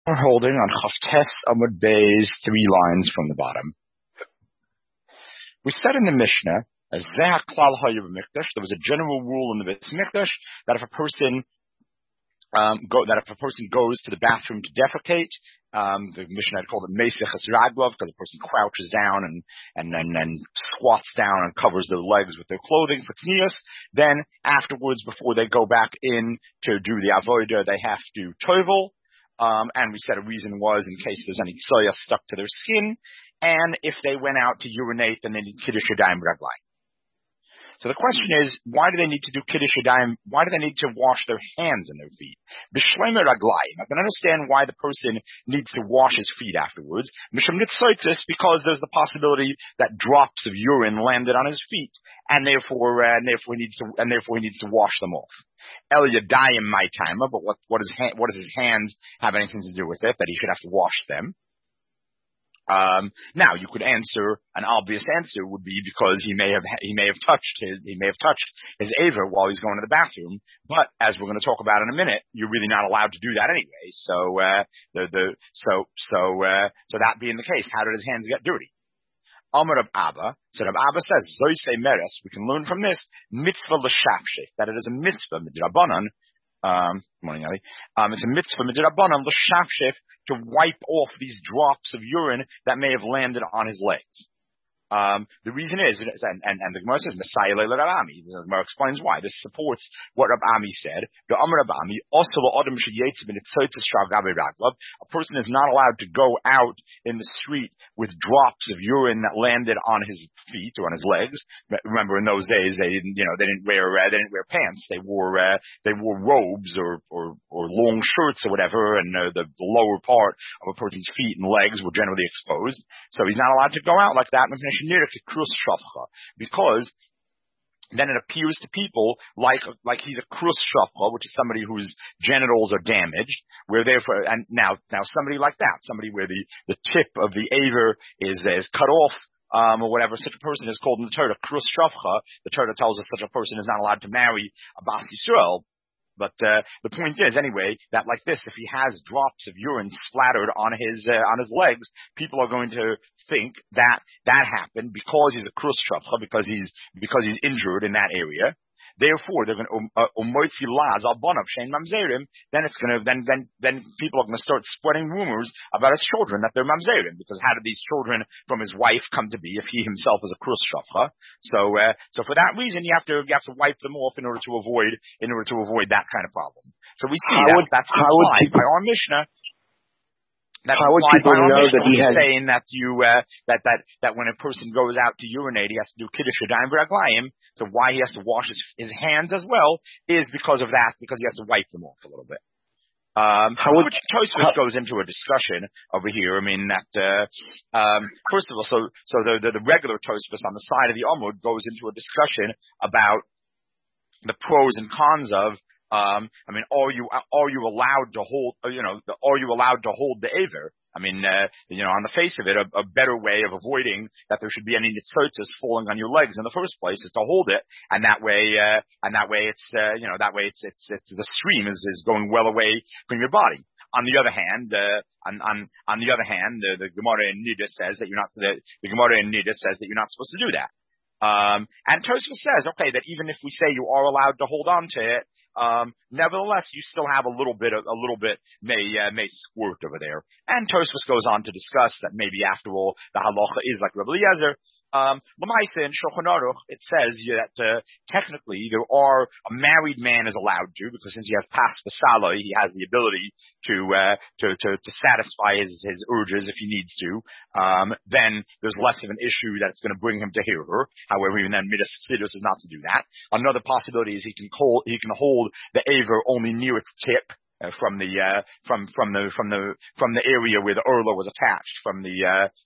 We're holding on Chavtes Amud Beis, 3 lines from the bottom. We said in the Mishnah, as there was a general rule in the Beis Mikdash that if a person goes to the bathroom to defecate, the Mishnah had called it Meisechas Raglov because the person crouches down and squats down and covers their legs with their clothing for tznius. Then afterwards, before they go back in to do the avodah, they have to tovel. And we said a reason was in case there's any soya stuck to their skin, and if they went out to urinate, then they need kiddush yadayim raglayim. So the question is, why do they need to do kiddush yadayim? Why do they need to wash their hands and their feet? B'shleimer raglayim. I can understand why the person needs to wash his feet afterwards. Mishum nitzaitis, because there's the possibility that drops of urine landed on his feet, and therefore he needs to wash them off. El yadayim my timer, but what does his hands have anything to do with it that he should have to wash them? Now you could answer, an obvious answer would be because he may have touched his aver while he's going to the bathroom. But as we're going to talk about in a minute, you're really not allowed to do that anyway. So that being the case, how did his hands get dirty? Amar of Abba, so Rav Abba says, Zoisei Meres, we can learn from this, mitzvah l'shafsheh, that it is a mitzvah, midrabanan, morning, Ali. It's a mitzvah, midrabanan, l'shafsheh, to wipe off these drops of urine that may have landed on his legs. The reason is, and the Gemara says, Messiah Leila Rav Ami. The Gemara explains why. This supports what Rav Ami said. The Amar Rav Ami, also a person is not allowed to go out in the street with drops of urine that landed on his feet or on his legs. Remember, in those days, they didn't wear pants. They wore robes or long shirts or whatever, and the lower part of a person's feet and legs were generally exposed. So he's not allowed to go out like that. Because then it appears to people like he's a krus shafcha, which is somebody whose genitals are damaged, where therefore, and now somebody like that, somebody where the tip of the aver is cut off, or whatever, such a person is called in the Torah krus shafcha. The Torah tells us such a person is not allowed to marry a Bas Yisrael. But the point is, anyway, that like this, if he has drops of urine splattered on his legs, people are going to think that happened because he's a krus shafcha, because he's injured in that area. Therefore, they're going to umoitzi laz al bonav shein mamzerim. Then it's going to then people are going to start spreading rumors about his children that they're mamzerim, because how did these children from his wife come to be if he himself is a krus shafcha? So for that reason, you have to wipe them off in order to avoid that kind of problem. So we see that's implied by our Mishnah. That's how would people know that he has saying that that when a person goes out to urinate, he has to do kiddush yadayim v'raglayim. So why he has to wash his hands as well is because of that, because he has to wipe them off a little bit. Which Tosfos goes into a discussion over here. I mean that first of all, so the regular Tosfos on the side of the Amud goes into a discussion about the pros and cons of. Are you allowed to hold? Are you allowed to hold the aver? I mean, on the face of it, a better way of avoiding that there should be any nitzotis falling on your legs in the first place is to hold it, and that way it's the stream is going well away from your body. On the other hand, the Gemara in Nida says that you're not supposed to do that. And Tosfos says, okay, that even if we say you are allowed to hold on to it, nevertheless, you still have a little bit may squirt over there. And Tosfos goes on to discuss that maybe after all, the halacha is like Rabbi Eliezer. L'maisa in Shulchan Aruch, it says that technically a married man is allowed to, because since he has pas v'saloi, he has the ability to satisfy his urges if he needs to. Then there's less of an issue that it's going to bring him to hear her. However, even then, midas chassidus is not to do that. Another possibility is he can hold the aver only near its tip. From the area where the urla was attached, from the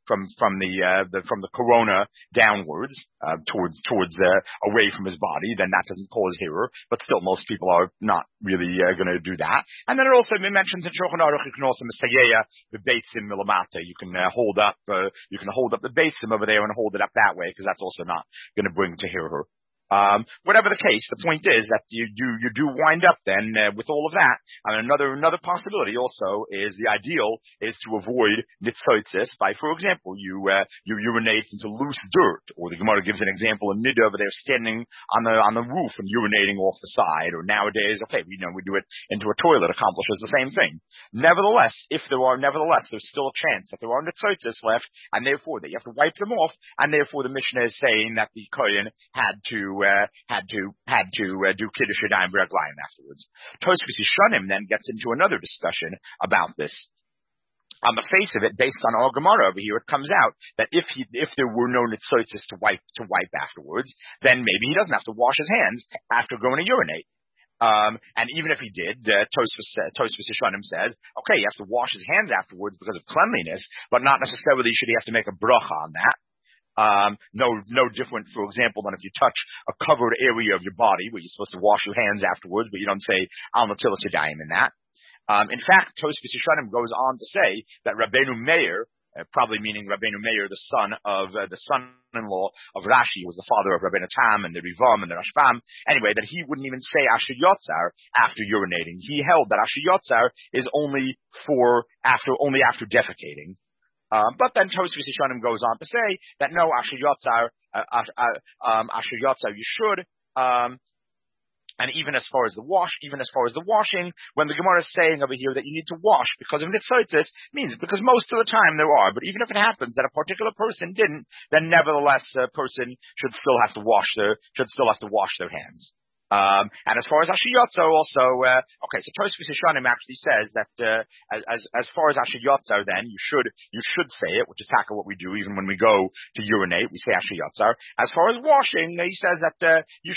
corona downwards, towards away from his body, then that doesn't cause hearer. But still, most people are not really going to do that. And then it also mentions in Shulchan Aruch, you can also mesayeya the beitzim milamata. You can hold up the beitzim over there and hold it up that way, because that's also not going to bring to hearer. Whatever the case, the point is that you do wind up then with all of that. And another possibility also is the ideal is to avoid nitzotzis by, for example, you urinate into loose dirt, or the Gemara gives an example in Nida over there standing on the roof and urinating off the side, or nowadays, okay, we do it into a toilet, accomplishes the same thing. Nevertheless, there's still a chance that there are nitzotzis left, and therefore that you have to wipe them off, and therefore the Mishnah is saying that the Kohen had to do Kiddush Yadayim B'Raglayim afterwards. Tosfos Yishanim then gets into another discussion about this. On the face of it, based on our Gemara over here, it comes out that if there were no nitzotzis to wipe afterwards, then maybe he doesn't have to wash his hands after going to urinate. And even if he did, Tosfos Yishanim says, okay, he has to wash his hands afterwards because of cleanliness, but not necessarily should he have to make a bracha on that. No different, for example, than if you touch a covered area of your body where you're supposed to wash your hands afterwards, but you don't say Al Natilas Yadayim in that. In fact, Tosfos Yishanim goes on to say that Rabbeinu Meir, probably meaning Rabbeinu Meir, the son-in-law of Rashi, was the father of Rabbeinu Tam and the Rivam and the Rashbam. Anyway, that he wouldn't even say Asher Yotzar after urinating. He held that Asher Yotzar is only after defecating. But then Tosfos Yishanim goes on to say that no, Asher Yotzar, you should. And even as far as the washing, when the Gemara is saying over here that you need to wash because of nitzotzis, means because most of the time there are, but even if it happens that a particular person didn't, then nevertheless a person should still have to wash their hands. And as far as Asher Yotzar also, okay, so Tosfos Yishanim actually says that, as far as Asher Yotzar then, you should say it, which is exactly what we do even when we go to urinate, we say Asher Yotzar. As far as washing, he says that, you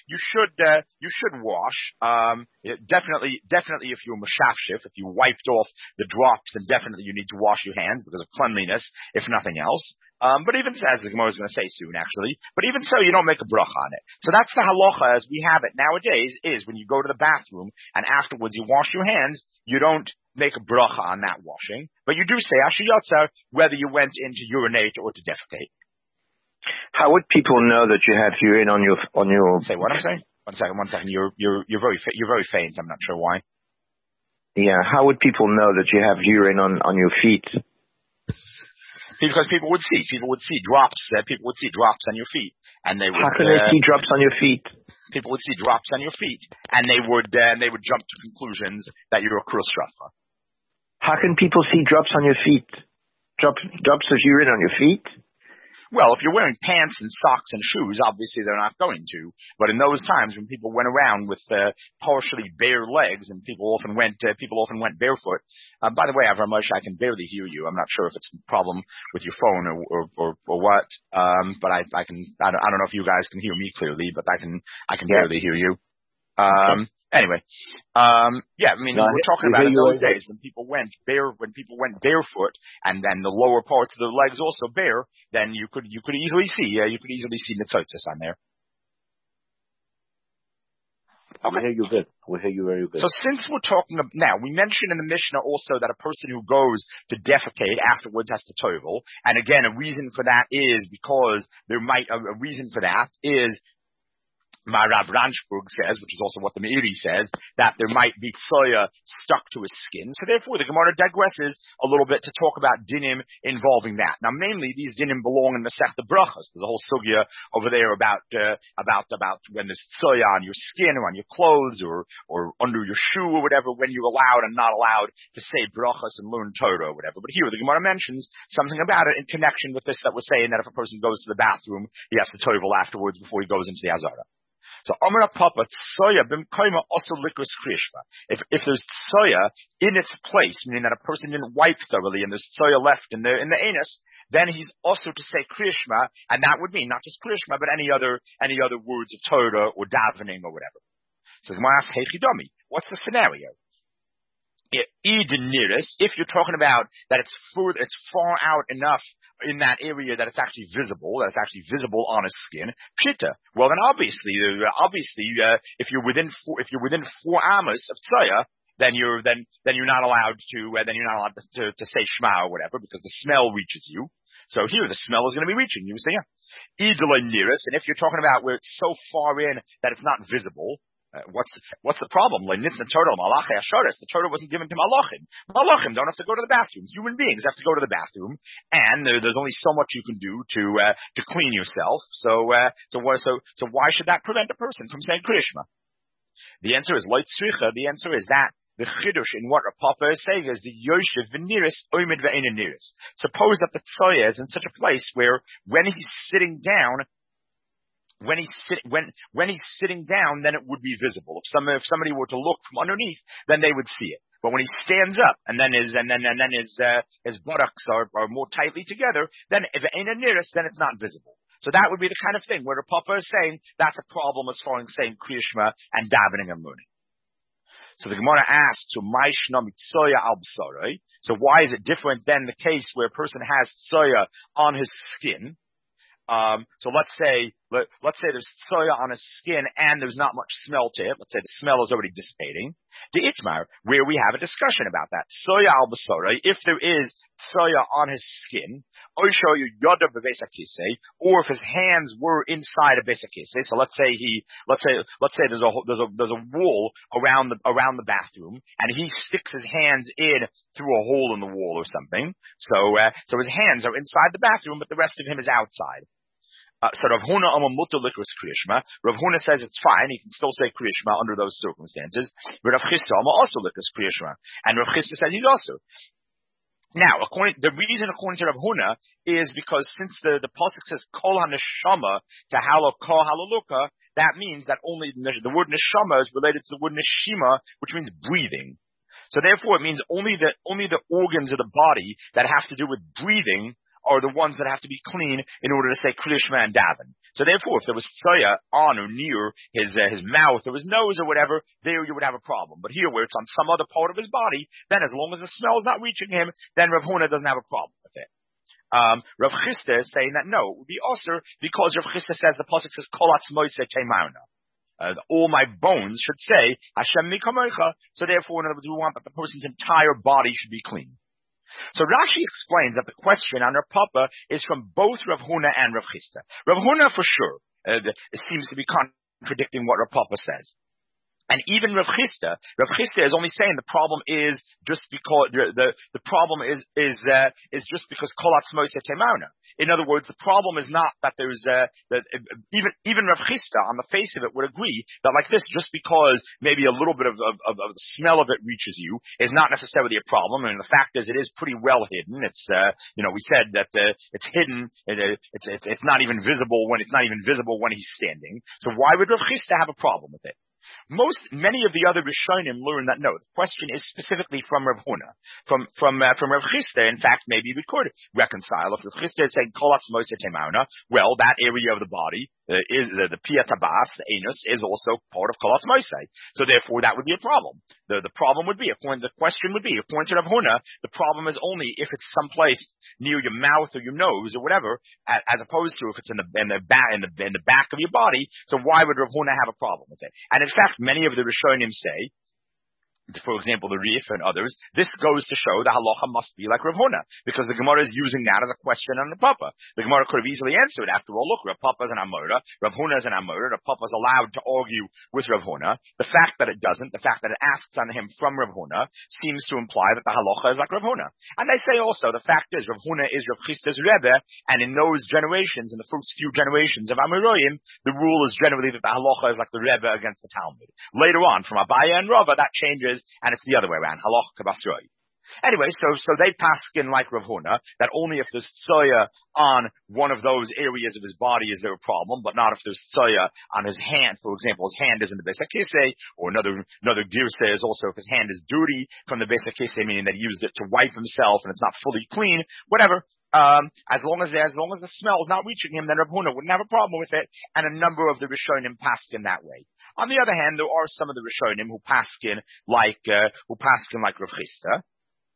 should wash, definitely if you're mashafshif, if you wiped off the drops, then definitely you need to wash your hands because of cleanliness, if nothing else. But even so, as the Gemara is going to say soon, actually, but even so, you don't make a bracha on it. So that's the halacha as we have it nowadays, is when you go to the bathroom and afterwards you wash your hands, you don't make a bracha on that washing, but you do say Asher Yotzar whether you went in to urinate or to defecate. How would people know that you have urine on your? Say what I'm saying? One second. You're very faint. I'm not sure why. Yeah. How would people know that you have urine on your feet? Because people would see drops. People would see drops on your feet, and they would. How can they see drops on your feet? People would see drops on your feet, and they would jump to conclusions that you're a krus shrafa. How can people see drops on your feet? Drops of urine on your feet? Well, if you're wearing pants and socks and shoes, obviously they're not going to. But in those times when people went around with partially bare legs, and people often went barefoot. By the way, Avram Moshe, I can barely hear you. I'm not sure if it's a problem with your phone or what. But I don't know if you guys can hear me clearly, but I can barely hear you. Anyway, we're talking about in those days when people went barefoot, and then the lower parts of their legs also bare, then you could easily see nitzotzis on there. We hear you good. We hear you very good. So since we're talking now, we mentioned in the Mishnah also that a person who goes to defecate afterwards has to tovel, and again, a reason for that is because Rav Ranchburg says, which is also what the Meiri says, that there might be tsoya stuck to his skin. So therefore, the Gemara digresses a little bit to talk about dinim involving that. Now, mainly these dinim belong in Masechta Brachos. There's a whole sugya over there about when there's tsoya on your skin or on your clothes or under your shoe or whatever, when you're allowed and not allowed to say brachos and learn Torah or whatever. But here, the Gemara mentions something about it in connection with this that was saying that if a person goes to the bathroom, he has to tovel afterwards before he goes into the Hazara. So Amar Papa tsoya b'mkoima also likus krishma. If there's tsoya in its place, meaning that a person didn't wipe thoroughly and there's tsoya left in the anus, then he's also to say krishma, and that would mean not just krishma, but any other words of Torah or davening or whatever. So the Gemara asks, hey Chidomi, what's the scenario? If you're talking about that it's far out enough in that area that it's actually visible on his skin, pshita. Well, then obviously, if you're within 4 amos of tzoya, then you're not allowed to say shema or whatever because the smell reaches you. So here the smell is going to be reaching you. So yeah. Nearest, and if you're talking about where it's so far in that it's not visible, what's the problem? The Torah wasn't given to malachim. Malachim don't have to go to the bathroom. Human beings have to go to the bathroom, and there's only so much you can do to clean yourself. So why should that prevent a person from saying Kriya Shema? The answer is light tzricha. The answer is that the chidush in what Rav Papa is saying is the yoshev v'niris oimid ve'ein niris. Suppose that the tzoya is in such a place where when he's sitting down, when he's sitting down, then it would be visible. If somebody were to look from underneath, then they would see it. But when he stands up and then his buttocks are more tightly together, then if it ain't a nearest, then it's not visible. So that would be the kind of thing where the Papa is saying that's a problem as far as saying Kriya Shema and davening and learning. So the Gemara asks, so why is it different than the case where a person has tsoya on his skin? So let's say there's tsoya on his skin and there's not much smell to it. Let's say the smell is already dissipating. The itmar, where we have a discussion about that. Tsoya al basara, if there is tsoya on his skin, or if his hands were inside a besakise. So let's say there's a wall around the bathroom, and he sticks his hands in through a hole in the wall or something. So his hands are inside the bathroom, but the rest of him is outside. So Rav Huna mutar likros Kriya Shema. Rav Huna says it's fine. He can still say Kriya Shema under those circumstances. But Rav Chisda also likros Kriya Shema, and Rav Chisda says he's also. Now, the reason according to Rav Huna is because since the pasuk says Kol HaNeshama to Halo Kol Halaluka, that means that only the word Neshama is related to the word Neshima, which means breathing. So therefore, it means only the organs of the body that have to do with breathing are the ones that have to be clean in order to say Kriya Shema and daven. So therefore, if there was tzoya on or near his mouth or his nose or whatever, there you would have a problem. But here, where it's on some other part of his body, then as long as the smell is not reaching him, then Rav Huna doesn't have a problem with it. Rav Chisda is saying that no, it would be usher because Rav Chisda says the pasuk says Kol Atzmoise Teimauna. All my bones should say Hashem Mikamocha. So therefore, in other words, we want that the person's entire body should be clean. So Rashi explains that the question on Rav Papa is from both Rav Huna and Rav Chisda. Rav Huna for sure seems to be contradicting what Rav Papa says. And even Rav Chisda is only saying the problem is just because the problem is just because Kol Atzmoise Teimauna. In other words, the problem is not that there's even Rav Chisda on the face of it would agree that like this, just because maybe a little bit of the smell of it reaches you is not necessarily a problem. I mean, the fact is it is pretty well hidden. It's we said that it's hidden. It's not even visible when he's standing. So why would Rav Chisda have a problem with it? Many of the other Rishonim learn that no, the question is specifically from Rav Huna. From Rav Chisda, in fact, maybe we could reconcile. If Rav Chisda is saying Kol Atzmoise Teimauna, well, that area of the body is the Pia Tabas, the anus, is also part of Kol Atzmoise. So therefore, that would be a problem. The problem would be, the question would be, according to Rav Huna, the problem is only if it's someplace near your mouth or your nose or whatever, as opposed to if it's in the back of your body. So why would Rav Huna have a problem with it? And in fact, many of the Rishonim say, for example, the Rif and others, this goes to show the halacha must be like Rav Huna, because the Gemara is using that as a question on the Papa. The Gemara could have easily answered, after all, look, Rav Papa is an Amora, Rav Huna is an Amora, Rav Papa is allowed to argue with Rav Huna. The fact that it doesn't, the fact that it asks on him from Rav Huna, seems to imply that the halacha is like Rav Huna. And they say also, the fact is, Rav Huna is Rav Chisda's Rebbe, and in those generations, in the first few generations of Amoraim, the rule is generally that the halacha is like the Rebbe against the Talmud. Later on, from Abaya and Rava, that changes, and it's the other way around. Halach kabasroi. Anyway, so they paskin like Rav Huna that only if there's tzoya on one of those areas of his body is there a problem, but not if there's tzoya on his hand. For example, his hand is in the Beis HaKisei, or another girsa is also if his hand is dirty from the Beis HaKisei, meaning that he used it to wipe himself and it's not fully clean, whatever. As long as the smell is not reaching him, then Rav Huna wouldn't have a problem with it, and a number of the Rishonim paskin that way. On the other hand, there are some of the Rishonim who paskin like Rav Chisda.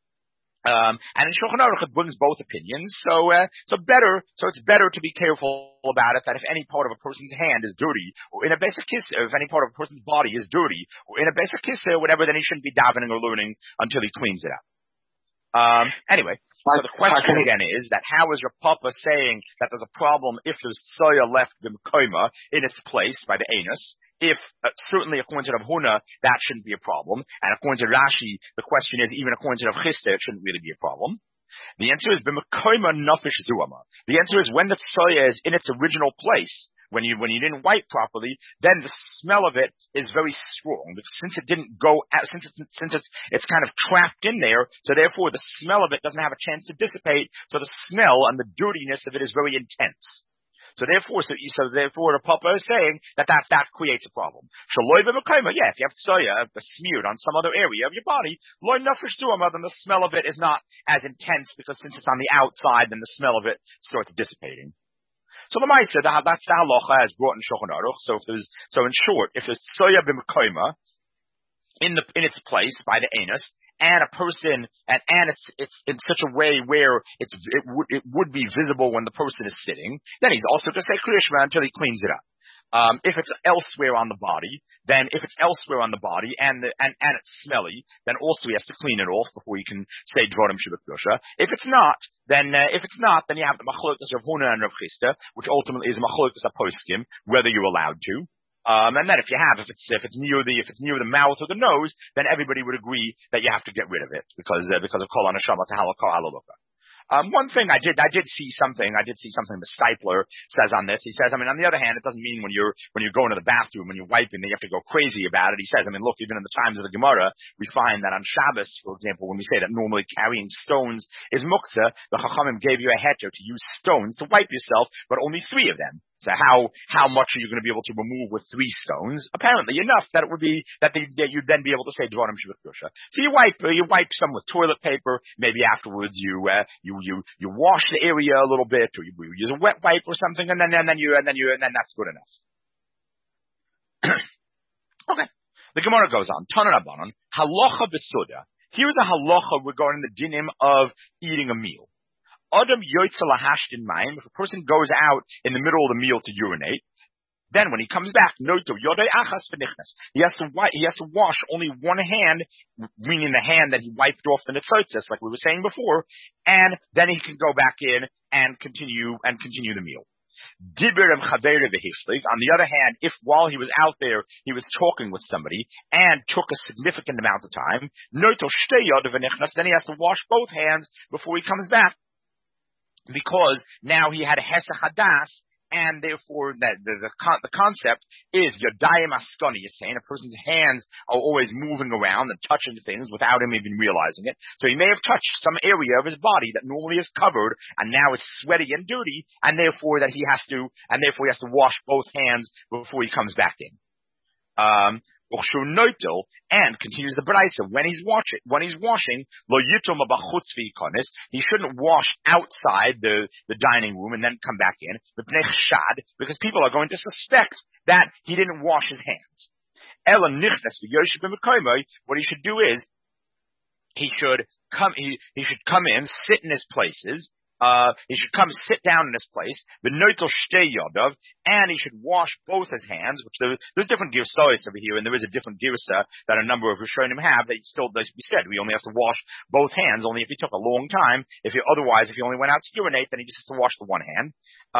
And in Shulchan Aruch it brings both opinions. So it's better to be careful about it, that if any part of a person's hand is dirty, or in a Beis HaKisei, if any part of a person's body is dirty, or in a Beis HaKisei or whatever, then he shouldn't be davening or learning until he cleans it up. Anyway, so the question again is that how is your papa saying that there's a problem if there's soya left b'mekoma in its place by the anus? If certainly according to Rav Huna that shouldn't be a problem, and according to Rashi the question is even according to Rav Chisda it shouldn't really be a problem. The answer is b'mekoma nafish zuama. The answer is when the soya is in its original place. When you didn't wipe properly, then the smell of it is very strong because since it didn't go out, since it's kind of trapped in there, so therefore the smell of it doesn't have a chance to dissipate. So the smell and the dirtiness of it is very intense. So therefore the papa is saying that creates a problem. Yeah, if you have soya smeared on some other area of your body, then the smell of it is not as intense because since it's on the outside, then the smell of it starts dissipating. So the Maisa, that's the halacha as brought in Shulchan Aruch. So in short, if there's soya b'mekoma in its place by the anus, and a person, and it's in such a way where it would be visible when the person is sitting, then he's also to say Kriya Shema until he cleans it up. If it's elsewhere on the body, and it's smelly, then also he has to clean it off before he can say Dvarim Shebekdusha. If it's not, then you have the Machlokas Rav Huna and Rav Chisda, which ultimately is Machlokas HaPoskim, whether you're allowed to. And then if it's near the mouth or the nose, then everybody would agree that you have to get rid of it because of Kol HaNeshama Tahalakah Halaluka. One thing I did see something the Stipler says on this. He says, on the other hand, it doesn't mean when you're going to the bathroom, when you're wiping, that you have to go crazy about it. He says, look, even in the times of the Gemara, we find that on Shabbos, for example, when we say that normally carrying stones is muktzah, the Chachamim gave you a heter to use stones to wipe yourself, but only 3 of them. So how much are you going to be able to remove with 3 stones? Apparently enough that it would be that you'd then be able to say Dvarim Shebekdusha. So you wipe some with toilet paper. Maybe afterwards you wash the area a little bit, or you use a wet wipe or something, and then that's good enough. Okay. The Gemara goes on. Tanan Rabbanan halacha b'suda. Here's a halacha regarding the dinim of eating a meal. Adam yoytza lahashtin mayim. If a person goes out in the middle of the meal to urinate, then when he comes back, noto yodei achas v'nichnas. He has to wash only one hand, meaning the hand that he wiped off the nitzotzes, like we were saying before, and then he can go back in and continue the meal. On the other hand, if while he was out there, he was talking with somebody and took a significant amount of time, noto shtei yodei v'nichnas, then he has to wash both hands before he comes back. Because now he had a Hesach Hadas, and therefore the concept is Yodayim Askani. You're saying a person's hands are always moving around and touching things without him even realizing it. So he may have touched some area of his body that normally is covered and now is sweaty and dirty, and therefore he has to wash both hands before he comes back in. And continues the Braisa, when he's washing, lo yitom b'chutz v'yikonis, he shouldn't wash outside the dining room and then come back in, because people are going to suspect that he didn't wash his hands. Ela nichnas v'yoshev b'mekomo, what he should do is, he should come in, sit in his places, he should come sit down in his place, and he should wash both his hands, which there's different girsas over here, and there is a different girsa that a number of Rishonim have that still does be said. We only have to wash both hands, only if he took a long time. If he only went out to urinate, then he just has to wash the one hand.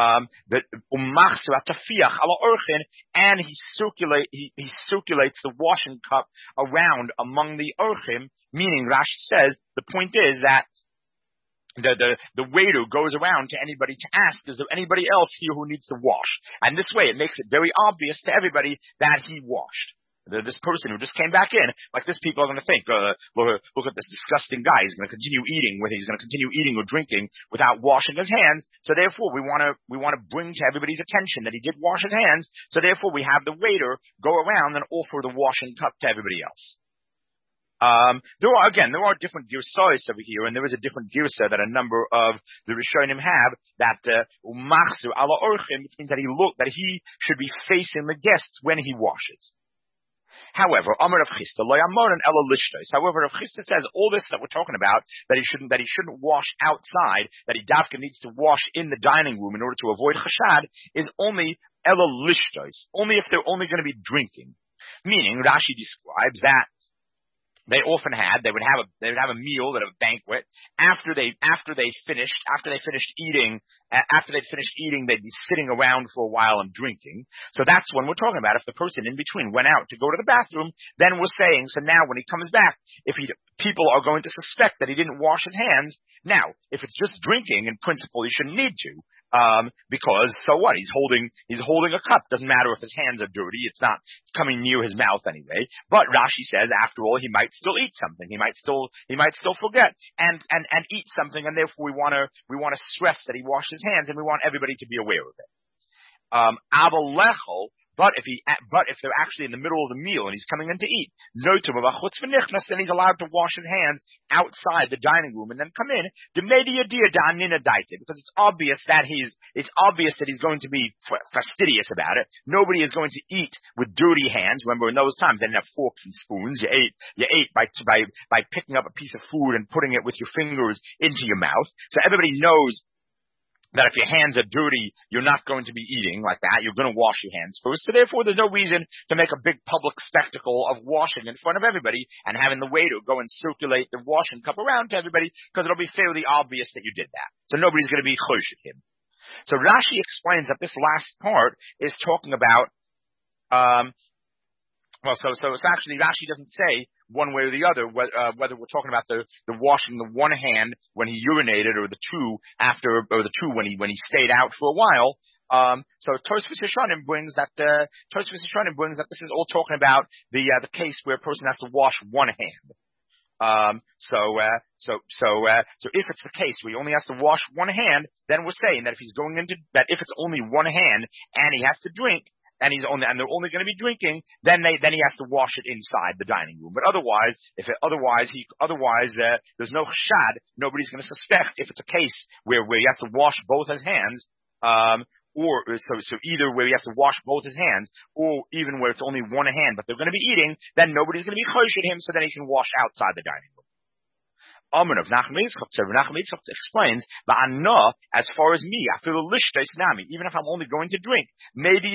And he circulates the washing cup around among the orchim, meaning Rashi says, the point is that the waiter goes around to anybody to ask, is there anybody else here who needs to wash? And this way it makes it very obvious to everybody that he washed. This person who just came back in, like this, people are going to think, look at this disgusting guy. He's going to continue eating or drinking without washing his hands. So therefore we want to bring to everybody's attention that he did wash his hands. So therefore we have the waiter go around and offer the washing cup to everybody else. There are different girsas over here, and there is a different girsa that a number of the Rishonim have that umachsu ala orchim, which means that he should be facing the guests when he washes. However, Amar Rav Chisda lo yamorin ela lishtos. However, Rav Chisda says all this that we're talking about, that he shouldn't wash outside, that he dafka needs to wash in the dining room in order to avoid chashad, is only ela lishtos, only if they're only going to be drinking. Meaning, Rashi describes that they often had. They would have a meal at a banquet. After they finished eating, they'd be sitting around for a while and drinking. So that's when we're talking about. If the person in between went out to go to the bathroom, then we're saying, so now when he comes back, people are going to suspect that he didn't wash his hands. Now, if it's just drinking, in principle, he shouldn't need to. Because so what? He's holding a cup. Doesn't matter if his hands are dirty. It's not coming near his mouth anyway. But Rashi says, after all, he might still eat something. He might still forget and eat something, and therefore we want to stress that he washed his hands, and we want everybody to be aware of it. But if they're actually in the middle of the meal and he's coming in to eat, then he's allowed to wash his hands outside the dining room and then come in. Because it's obvious that he's going to be fastidious about it. Nobody is going to eat with dirty hands. Remember, in those times they didn't have forks and spoons. You ate by picking up a piece of food and putting it with your fingers into your mouth. So everybody knows that if your hands are dirty, you're not going to be eating like that. You're going to wash your hands first. So therefore, there's no reason to make a big public spectacle of washing in front of everybody and having the waiter go and circulate the washing cup around to everybody, because it'll be fairly obvious that you did that. So nobody's going to be chosh at him. So Rashi explains that this last part is talking about, so it's actually, Rashi doesn't say one way or the other whether we're talking about the washing the one hand when he urinated, or the two when he stayed out for a while. So Tosfos Yeshanim brings that this is all talking about the case where a person has to wash one hand. So if it's the case where he only has to wash one hand, then we're saying that if it's only one hand and he has to drink, and they're only going to be drinking, then he has to wash it inside the dining room. But otherwise, there's no chashad. Nobody's going to suspect if it's a case where he has to wash both his hands, so either where he has to wash both his hands, or even where it's only one hand, but they're going to be eating, then nobody's going to be chosh at him, so then he can wash outside the dining room. Amr of Nachman Yitzchak explains, as far as me, I feel even if I'm only going to drink, maybe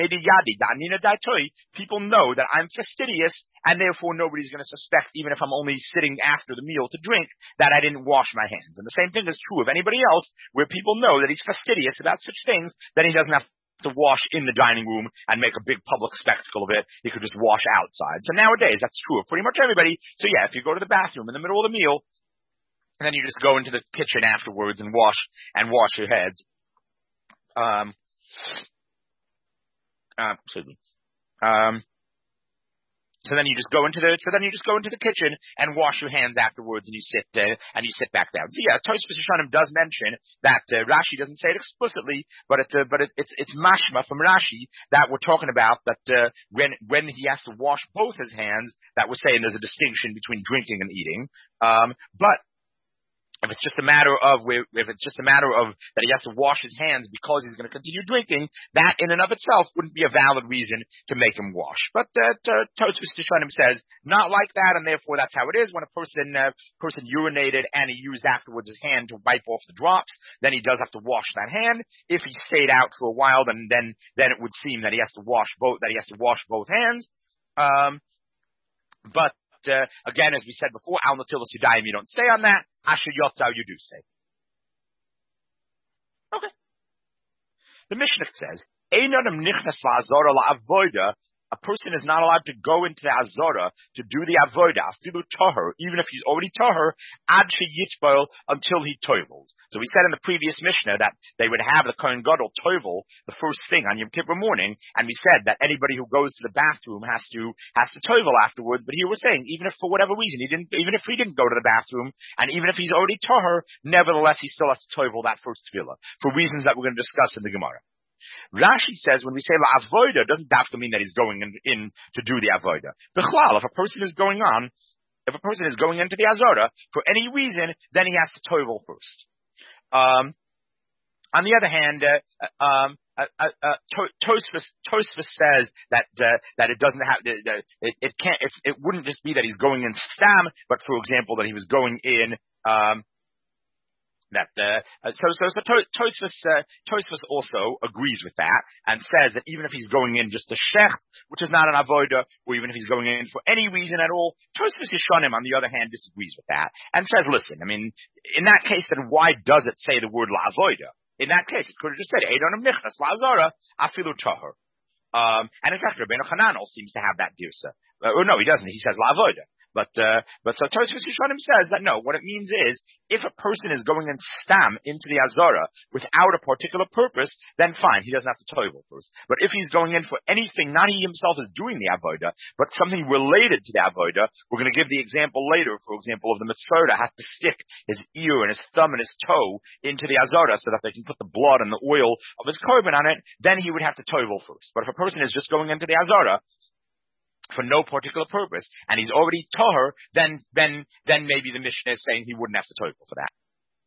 people know that I'm fastidious, and therefore nobody's going to suspect, even if I'm only sitting after the meal to drink, that I didn't wash my hands. And the same thing is true of anybody else, where people know that he's fastidious about such things, then he doesn't have to wash in the dining room and make a big public spectacle of it. He could just wash outside. So nowadays, that's true of pretty much everybody. So yeah, if you go to the bathroom in the middle of the meal, and then you just go into the kitchen afterwards and wash your heads. So then you just go into the kitchen and wash your hands afterwards, and you sit back down. So yeah, Tosfos Yeshanim does mention that Rashi doesn't say it explicitly, but it's mashma from Rashi that we're talking about that when he has to wash both his hands, that we're saying there's a distinction between drinking and eating. But if it's just a matter of that he has to wash his hands because he's going to continue drinking, that in and of itself wouldn't be a valid reason to make him wash. But Tosfos Yeshanim says not like that, and therefore that's how it is. When a person urinated and he used afterwards his hand to wipe off the drops, then he does have to wash that hand. If he stayed out for a while, then it would seem that he has to wash both hands. But again, as we said before, Al Natilas Yudayim, you don't say on that. Asher Yotzau, you do say. Okay. The Mishnah says, Einadam nichnas la'azora la'avoida. A person is not allowed to go into the azora to do the avoida, afilu tahor, even if he's already tahor, ad sheyitzbol, until he tovels. So we said in the previous Mishnah that they would have the Kohen Gadol tovel the first thing on Yom Kippur morning, and we said that anybody who goes to the bathroom has to tovel afterwards. But here we're saying, even if for whatever reason even if he didn't go to the bathroom, and even if he's already tahor, nevertheless he still has to tovel that first tefillah for reasons that we're going to discuss in the Gemara. Rashi says when we say la'avoida, doesn't have to mean that he's going in to do the avoida. B'chlal, if a person is going into the azora for any reason, then he has to tovel first. On the other hand, Tosfos says that it doesn't have it wouldn't just be that he's going in stam, but for example that he was going in Tosfos also agrees with that and says that even if he's going in just a shecht, which is not an avoda, or even if he's going in for any reason at all, Tosfos Yishanim, on the other hand, disagrees with that and says, listen, I mean, in that case, then why does it say the word la'avoda? In that case, it could have just said, Eidonim nichnas la'azara afilu tahor. And in fact, Rabbeinu Hananel seems to have that girsa. Or no, he doesn't. He says la'avoda. But so Tosfos Yishanim says that no, what it means is, if a person is going in stam into the Azara without a particular purpose, then fine, he doesn't have to toivel first. But if he's going in for anything, not he himself is doing the avoda, but something related to the avoda, we're going to give the example later, for example, of the Mitzvah has to stick his ear and his thumb and his toe into the Azara so that they can put the blood and the oil of his korban on it, then he would have to toivel first. But if a person is just going into the Azara for no particular purpose, and he's already toher, then maybe the Mishnah is saying he wouldn't have to toivel for that.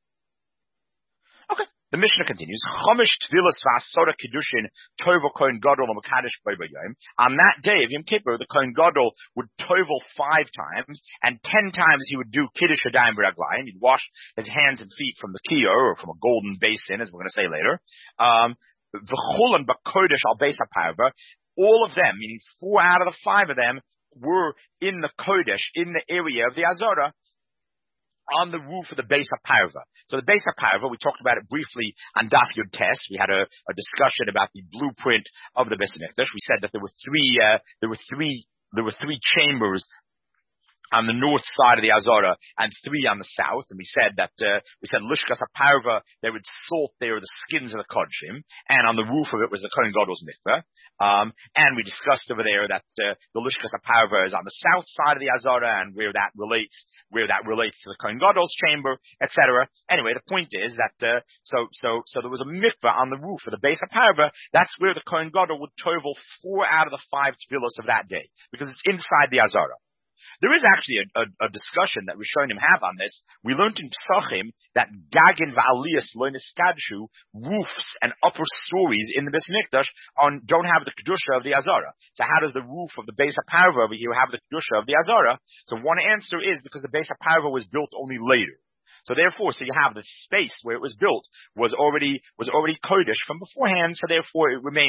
Okay. The Mishnah continues. Chomish tvilas v'asora kiddushin tovel kohen gadol u'mekadosh b'yom. On that day of Yom Kippur, the kohen gadol would tovel 5 times, and 10 times he would do kiddush yadayim v'raglayim. He'd wash his hands and feet from the kiyur, or from a golden basin, as we're going to say later. V'chulan b'kodesh al beis haparva. All of them, meaning 4 out of the 5 of them, were in the Kodesh, in the area of the Azara, on the roof of the Beis HaParva. So the Beis HaParva, we talked about it briefly on Daf Yud Tes. We had a discussion about the blueprint of the Beis HaMikdash. We said that there were three chambers on the north side of the Azara and 3 on the south. And we said Lishkas HaParva, they would salt there the skins of the Kodshim, and on the roof of it was the Kohen Gadol's mikveh. And we discussed over there that the Lishkas HaParva is on the south side of the Azara, and where that relates to the Kohen Gadol's chamber, etc. Anyway, the point is that so there was a mikveh on the roof of the Beis HaParva. That's where the Kohen Gadol would tovel 4 out of the 5 tefillos of that day, because it's inside the Azara. There is actually a discussion that Rishonim have on this. We learned in Psachim that Gagin va'aliyas lo niskadshu, roofs and upper stories in the Beis Mikdash don't have the kedusha of the Azara. So how does the roof of the Beis HaParva over here have the kedusha of the Azara? So one answer is because the Beis HaParva was built only later. So therefore, you have the space where it was built was already Kodesh from beforehand. So therefore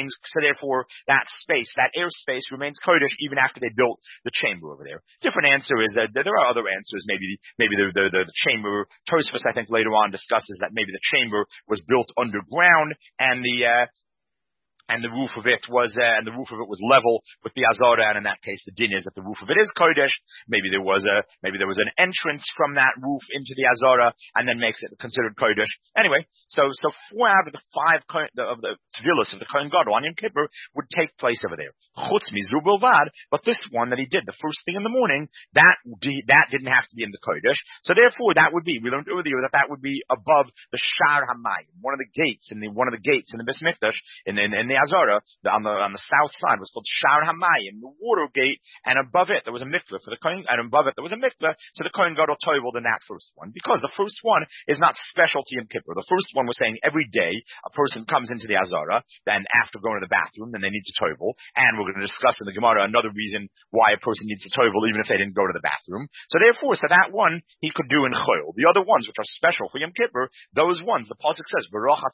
that space, that airspace remains Kodesh even after they built the chamber over there. Different answer is that there are other answers. Maybe the chamber. Tosfos, I think, later on discusses that maybe the chamber was built underground and the roof of it was level with the Azara, and in that case, the din is that the roof of it is Kodesh. Maybe there was an entrance from that roof into the Azara, and then makes it considered Kodesh. Anyway, so 4 out of the 5 of the tefillos of the Kohen Gadol on Yom Kippur would take place over there. Chutz mizu bilvad, but this one that he did the first thing in the morning, that didn't have to be in the Kodesh. So therefore, we learned earlier that would be above the Shar Hamayim, one of the gates in the Beis Mikdash in the Azara, on the south side was called Shar Hamayim, the water gate, and above it there was a mikveh for the Kohen, and above it there was a mikveh, so the Kohen Gadol toiveled in that first one, because the first one is not special to Yom Kippur. The first one was saying every day a person comes into the Azara, then after going to the bathroom, then they need to toivel, and we're going to discuss in the Gemara another reason why a person needs to toivel even if they didn't go to the bathroom. So therefore, that one he could do in Choil. The other ones which are special for Yom Kippur, those ones, the pasuk says,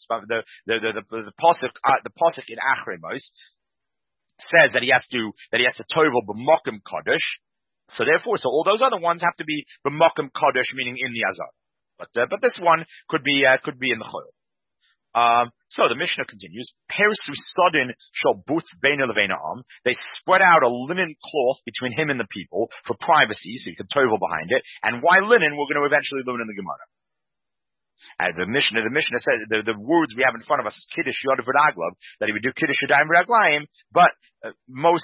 the pasuk in Achremos says that he has to toivel b'makom kodesh. So therefore, all those other ones have to be b'makom kodesh, meaning in the Azara. But this one could be in the Choil. So the Mishnah continues. Persu sodin shall butz beina leveina am. They spread out a linen cloth between him and the people for privacy, so you can toivel behind it. And why linen? We're going to eventually learn in the Gemara. As the Mishnah says, the words we have in front of us is Kiddush Yod V'Raglav, that he would do Kiddush Yadayim V'Raglayim, but most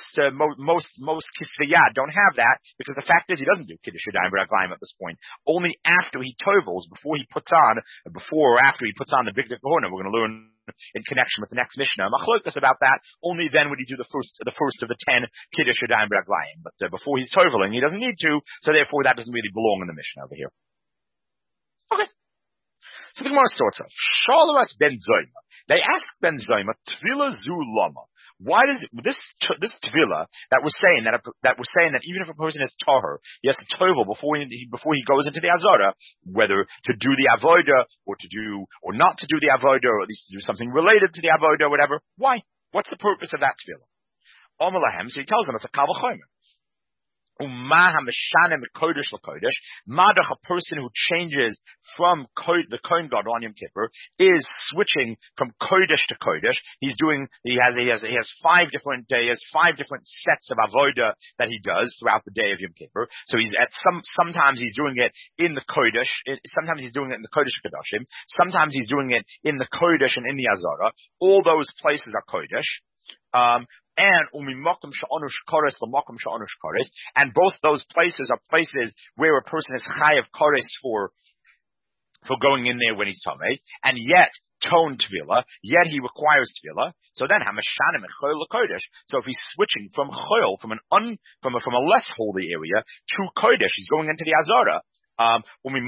Kisvei don't have that, because the fact is he doesn't do Kiddush Yadayim V'Raglayim at this point. Only after he tovels, before or after he puts on the Bigdei Kehuna, we're going to learn in connection with the next Mishnah, Machlokas about that, only then would he do the first of the 10 Kiddush Yadayim V'Raglayim. But before he's toveling, he doesn't need to, so therefore that doesn't really belong in the Mishnah over here. Okay. So the Gemara starts off. Shalas ben Zoyma. They asked Ben Zoyma, Tvila zu lama. Why does this tefillah that we're saying that even if a person is tahor, he has to tovel before he goes into the azara, whether to do the avoda or not to do the avoda, or at least to do something related to the avoda or whatever. Why? What's the purpose of that tefillah? Omalahem, so he tells them it's a kal v'chomer. Madach, a person who changes from the Kohen Gadol on Yom Kippur is switching from Kodesh to Kodesh. He has 5 different sets of avoda that he does throughout the day of Yom Kippur. So sometimes he's doing it in the Kodesh, sometimes he's doing it in the Kodesh Kedoshim, sometimes he's doing it in the Kodesh and in the Azara. All those places are Kodesh. And both those places are places where a person is chayav koris for going in there when he's tamei, and yet tone tefillah, yet he requires tefillah. So then hamashanim and choil kodesh. So if he's switching from choil from a less holy area to kodesh, he's going into the azara. And he's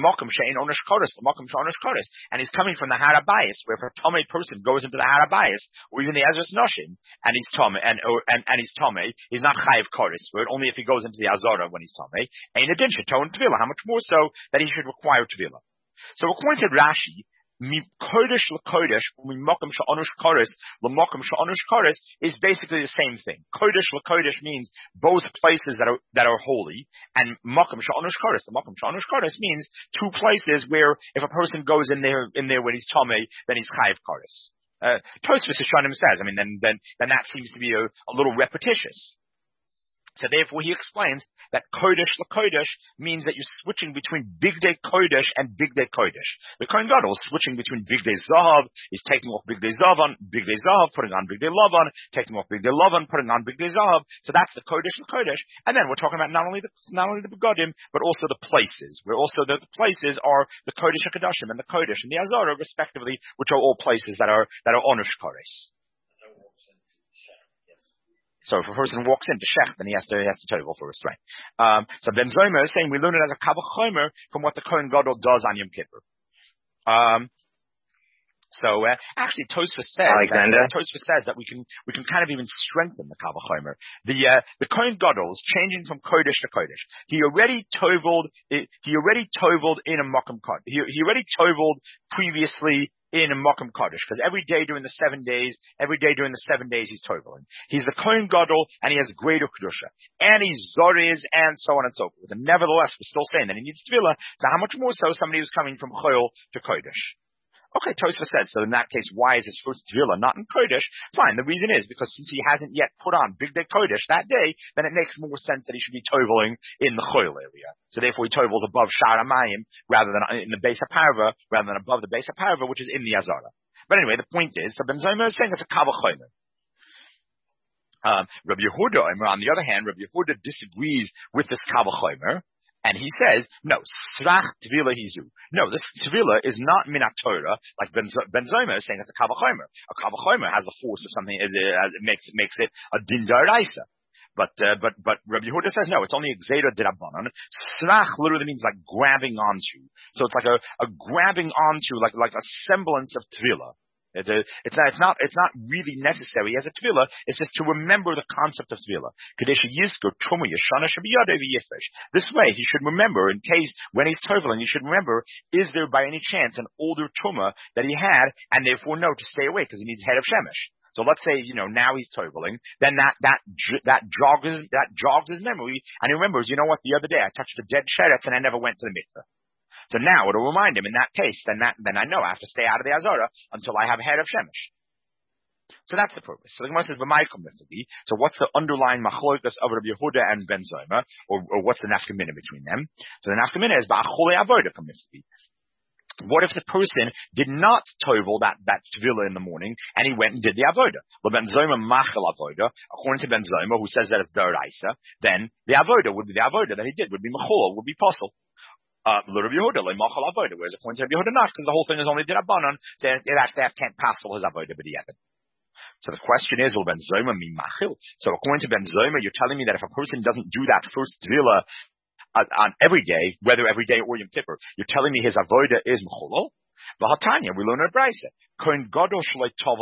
coming from the Harabayas, where if a Tomei person goes into the Harabayas, or even the Ezras Noshim, and he's Tomei, and he's Tomei, he's not Chayiv Koris for it, only if he goes into the Azara when he's Tomei. Ein Adin Sheton Tevila, how much more so that he should require Tevila. So according to Rashi, Kodesh l'Kodesh, Mokum she'anush koris l'Mokum she'anush koris is basically the same thing. Kodesh l'Kodesh means both places that are holy, and Mokum she'anush koris. The Mokum she'anush koris means 2 places where if a person goes in there when he's tamei, then he's chayiv koris. Tosfos Rishonim says, then that seems to be a little repetitious. So therefore he explains that Kodesh l'Kodesh means that you're switching between Bigdei Kodesh and Bigdei Kodesh. The Kohen Gadol is switching between Bigdei Zahav, is taking off Bigdei Zahav, putting on Bigdei Lavan, taking off Bigdei Lavan, putting on Bigdei Zahav. So that's the Kodesh l'Kodesh. And then we're talking about not only the Begadim, but also the places, where also the places are the Kodesh HaKadoshim and the Kodesh and the Azara, respectively, which are all places that are Onush Kodesh. So if a person walks into Shech, then he has to tovel for restraint. So Ben Zoma is saying we learn it as a kal v'chomer from what the Kohen Gadol does on Yom Kippur. Actually, Tosfos says that we can kind of even strengthen the kal v'chomer. The Kohen Gadol is changing from Kodesh to Kodesh. He already toveled in a Mokum Kodesh. He already toveled previously in a Mokum Kodesh, because every day during the 7 days he's toveling. He's the Kohen Gadol, and he has greater kedusha, and he's zoriz, and so on and so forth. And nevertheless, we're still saying that he needs tefillah. So how much more so somebody who's coming from choil to kodesh? Okay, Tosfos says, so in that case, why is his first tefillah not in Kodesh? Fine, the reason is because since he hasn't yet put on Bigdei Kodesh that day, then it makes more sense that he should be toveling in the Choil area. So therefore he tovels above Sha'ar HaMayim, rather than in the Beis HaParva, rather than above the Beis HaParva, which is in the Azara. But anyway, the point is, so Ben Zoma is saying it's a kal v'chomer. Rabbi Yehuda, on the other hand, Rabbi Yehuda disagrees with this kal v'chomer. And he says, no, srach tevila hizu. No, this tevila is not minat Torah, like Ben Zoma is saying it's a kal v'chomer. A kal v'chomer has the force of something, it makes it a din d'oraisa. But Rabbi Yehuda says, no, it's only a gzeira d'rabbanan. Srach literally means like grabbing onto. So it's like a grabbing onto, like a semblance of tevila. It's not really necessary as a tefillah. It's just to remember the concept of tefillah. This way, he should remember, in case when he's toveling, he should remember: is there by any chance an older truma that he had, and therefore know to stay away because he needs head of shemesh. So let's say now he's toveling, then that jogs his memory, and he remembers. You know what? The other day I touched a dead sheretz and I never went to the mikveh. So now it'll remind him in that case, then I know I have to stay out of the Azara until I have head of Shemesh. So that's the purpose. So the Gemara says, so what's the underlying machlokas of Rabbi Yehuda and Ben Zoma, or what's the nafkamina between them? So the nafkamina is ba'achole avoda kamifti. What if the person did not tovel that tevila in the morning, and he went and did the avoda? Well, Ben Zoma machal avoda, according to Ben Zoma, who says that it's d'oraisa, then the avoda would be the avoda that he did, would be machol, would be possible. Rabbi Yehuda, whereas according to Rabbi Yehuda not, because the whole thing is only dirabanan, so it can't passel his avodah b'diavad. So the question is, will Ben Zoma mi machil? So according to Ben Zoma, you're telling me that if a person doesn't do that first tefillah on every day, whether every day or Yom Kippur, you're telling me his avodah is mechulol? V'hatanya, we learn a brayse. Kohen Gadol shloi tovel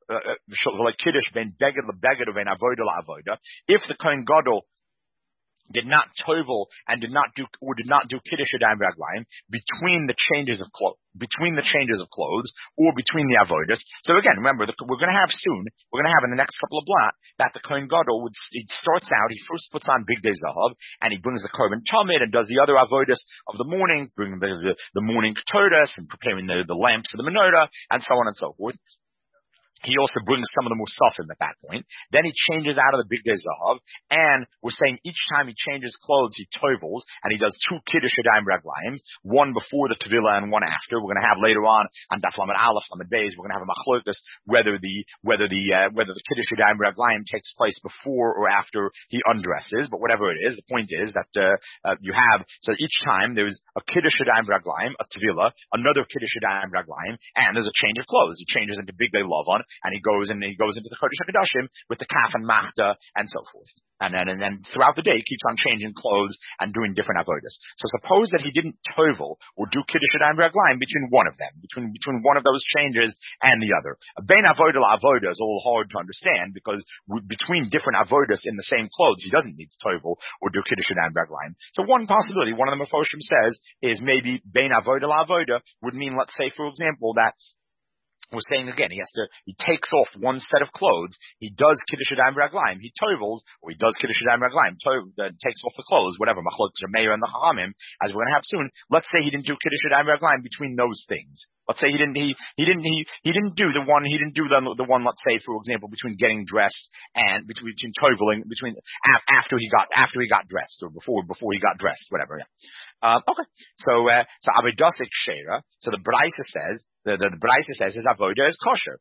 if the Kohen Gadol did not tovel and did not do kiddush yadayim raglayim between the changes of clothes, or between the avodas. So again, remember, we're going to have in the next couple of blot that the Kohen Gadol he starts out, he first puts on big day zahav and he brings the korban tamid and does the other avodas of the morning, bringing the morning ketores and preparing the lamps of the menorah and so on and so forth. He also brings some of the musafim at that point. Then he changes out of the big day zahav, and we're saying each time he changes clothes, he tovels, and he does 2 kiddush yadayim raglayim, one before the tevilah and one after. We're going to have later on Daf Lamed Aleph, Lamed Beis, we're going to have a machlokas whether the kiddush yadayim raglayim takes place before or after he undresses. But whatever it is, the point is that you have, so each time there's a kiddush yadayim raglayim, a tevilah, another kiddush yadayim raglayim, and there's a change of clothes. He changes into big day lavan, and he goes into the Kodesh HaKadoshim with the kaf and machta and so forth. And then throughout the day, he keeps on changing clothes and doing different avodas. So suppose that he didn't tovel or do kiddush yadayim raglayim between one of them, between one of those changes and the other. Bein avodah la avodah is a little hard to understand because between different avodas in the same clothes, he doesn't need to tovel or do kiddush yadayim raglayim. So one possibility, one of the Mefoshim says, is maybe bein avodah la avodah would mean, let's say, for example, that we're saying again, he takes off one set of clothes, he does kiddush yadayim raglayim, he tovels, or he does kiddush yadayim raglayim, takes off the clothes, whatever, machlokes or meir and the chachamim, as we're going to have soon. Let's say he didn't do kiddush yadayim raglayim between those things. Let's say he didn't do the one, let's say, for example, between getting dressed and between toveling, after he got dressed, or before he got dressed, whatever, yeah. Okay. So Avedasik Shera, so the Braisa says, the Braisa says his avoda is kosher.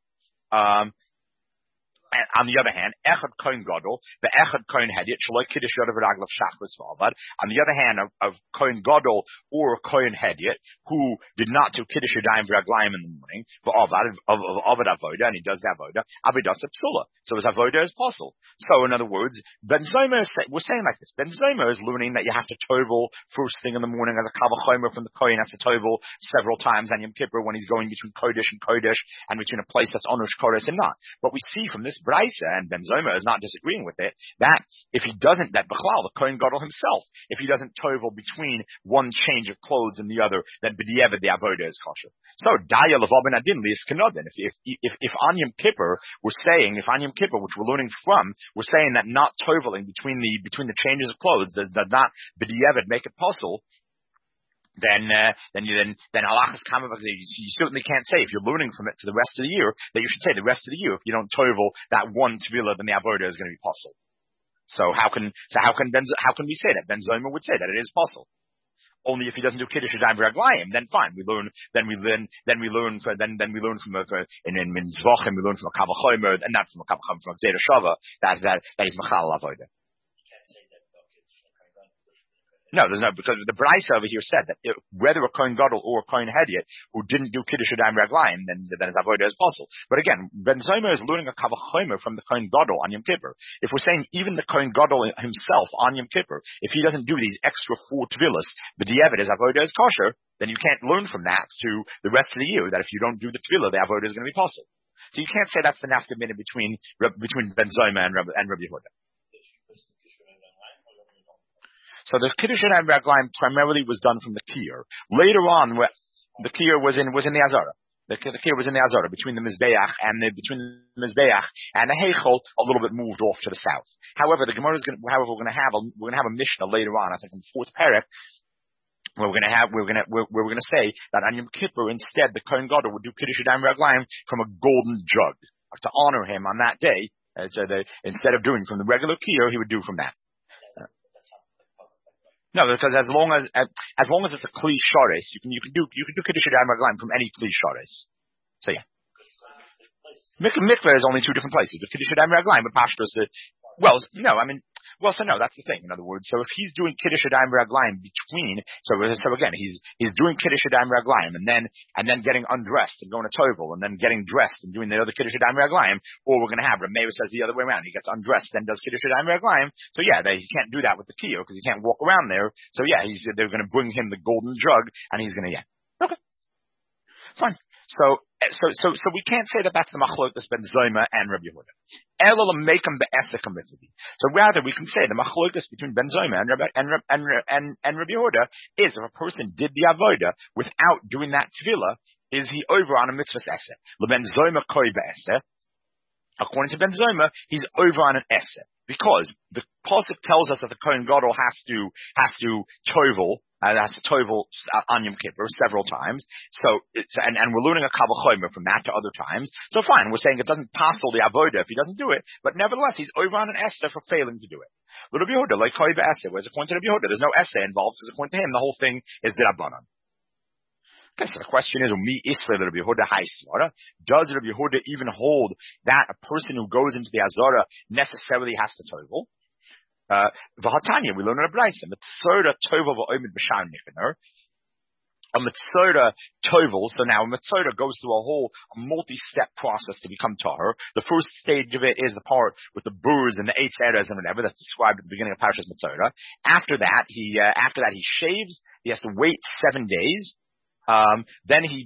And on the other hand, Echad Kohen Gadol, the Echad Kohen Hediot, Shaloi Kiddush Yodav Raglav Shachris V'Avad. On the other hand, of Kohen Gadol or Kohen Hediot, who did not do Kiddush Yadayim V'Raglayim in the morning, V'Avad Avoda, and he does the Avoda, Avodas Psula. So his Avoda is possible. So in other words, Ben Zomer we're saying like this. Ben Zomer is learning that you have to tovel first thing in the morning as a Kavachomer from the Kohen has to tovel several times on Yom Kippur when he's going between Kodesh and between a place that's Onush Kodesh and not. But we see from this Braisa, and Ben Zomer is not disagreeing with it, that if he doesn't, that Bechlal, the Kohen Gadol himself, if he doesn't tovel between one change of clothes and the other, then B'diavad the Avoda is kosher. So Daya Levavin Adin Lias Kanodin. If on Yom Kippur which we're learning from, we're saying that not toveling between the changes of clothes does not B'diavad make it possible. Then halachas kama, you certainly can't say if you're learning from it to the rest of the year that you should say the rest of the year if you don't tovel that one tevilah, then the avoda is going to be possible. So how can we say that? Ben Zomer would say that it is possible. Only if he doesn't do kiddush yadayim v'raglayim, then fine. We learn from in Mitzvachim, we learn from a Kavachomer, and not from a Kavachomer, from a Gzera Shava that he's machal avoda. No, because the Braisa over here said that whether a Kohen Gadol or a Kohen Hediot who didn't do Kiddush Yadayim Raglayim, then his avodah is possible. But again, Ben Zomer is learning a Kavachomer from the Kohen Gadol on Yom Kippur. If we're saying even the Kohen Gadol himself on Yom Kippur, if he doesn't do these extra 4 tevilas, but the his avodah is kosher, then you can't learn from that to the rest of the year that if you don't do the tevilah, the avodah is going to be possible. So you can't say that's the nafkamina between Ben Zomer and Rabbi Yehuda. So the Kiddush Yadayim Raglayim primarily was done from the Kiyur. Later on, the Kiyur was in the Azara. The Kiyur was in the Azara between the Mizbeach and the Heichel, a little bit moved off to the south. However, we're going to have a Mishnah later on, I think in the 4th parak, where we're going to say that on Yom Kippur instead the Kohen Gadol would do Kiddush Yadayim Raglayim from a golden jug to honor him on that day. Instead of doing from the regular Kiyur, he would do from that. No, because as long as it's a kli shares, you can do kiddush yadayim raglayim from any kli shares. So yeah, mikveh is only 2 different places. But kiddush yadayim raglayim, but pashtos. That's the thing. In other words, so if he's doing kiddush yadayim raglayim between, so again, he's doing kiddush yadayim raglayim and then getting undressed and going to tovel and then getting dressed and doing the other kiddush yadayim raglayim, or we're going to have Rameir says the other way around. He gets undressed then does kiddush yadayim raglayim. So yeah, he can't do that with the kiyur because he can't walk around there. So yeah, they're going to bring him the golden jug and he's going to okay, fine. So So we can't say that that's the machlokas ben Zoma and Rabbi Yehuda. So rather we can say the machlokas between ben Zoma and Rabbi Yehuda is if a person did the avoda without doing that tefillah, is he over on a mitzvah eseh? LeBen Zoma koi be'eseh. According to Ben Zoma, he's over on an eseh because the pasuk tells us that the Kohen Gadol has to tovel. Has to tovel on Yom Kippur several times. So, and we're learning a kavachomer from that to other times. So fine, we're saying it doesn't passel the avoda if he doesn't do it, but nevertheless, he's over on an essay for failing to do it. But Rabbi Yehuda, like Koi B'Esseh, whereas according to Rabbi Yehuda, there's no essay involved, because according to him, the whole thing is D'Rabbanan. Okay, so the question is, Rabbi Yehuda Haisvara? Does Rabbi Yehuda even hold that a person who goes into the Azara necessarily has to tovel? V'hatanya, we learn in a brayso, Mitzora tovel v'omed b'shar nichaner. A Mitzora tovel, so now a Mitzora goes through a multi-step process to become tahor. The first stage of it is the part with the burs and the eight eras and whatever that's described at the beginning of Parashas Mitzora. After that, he shaves. He has to wait 7 days. Then he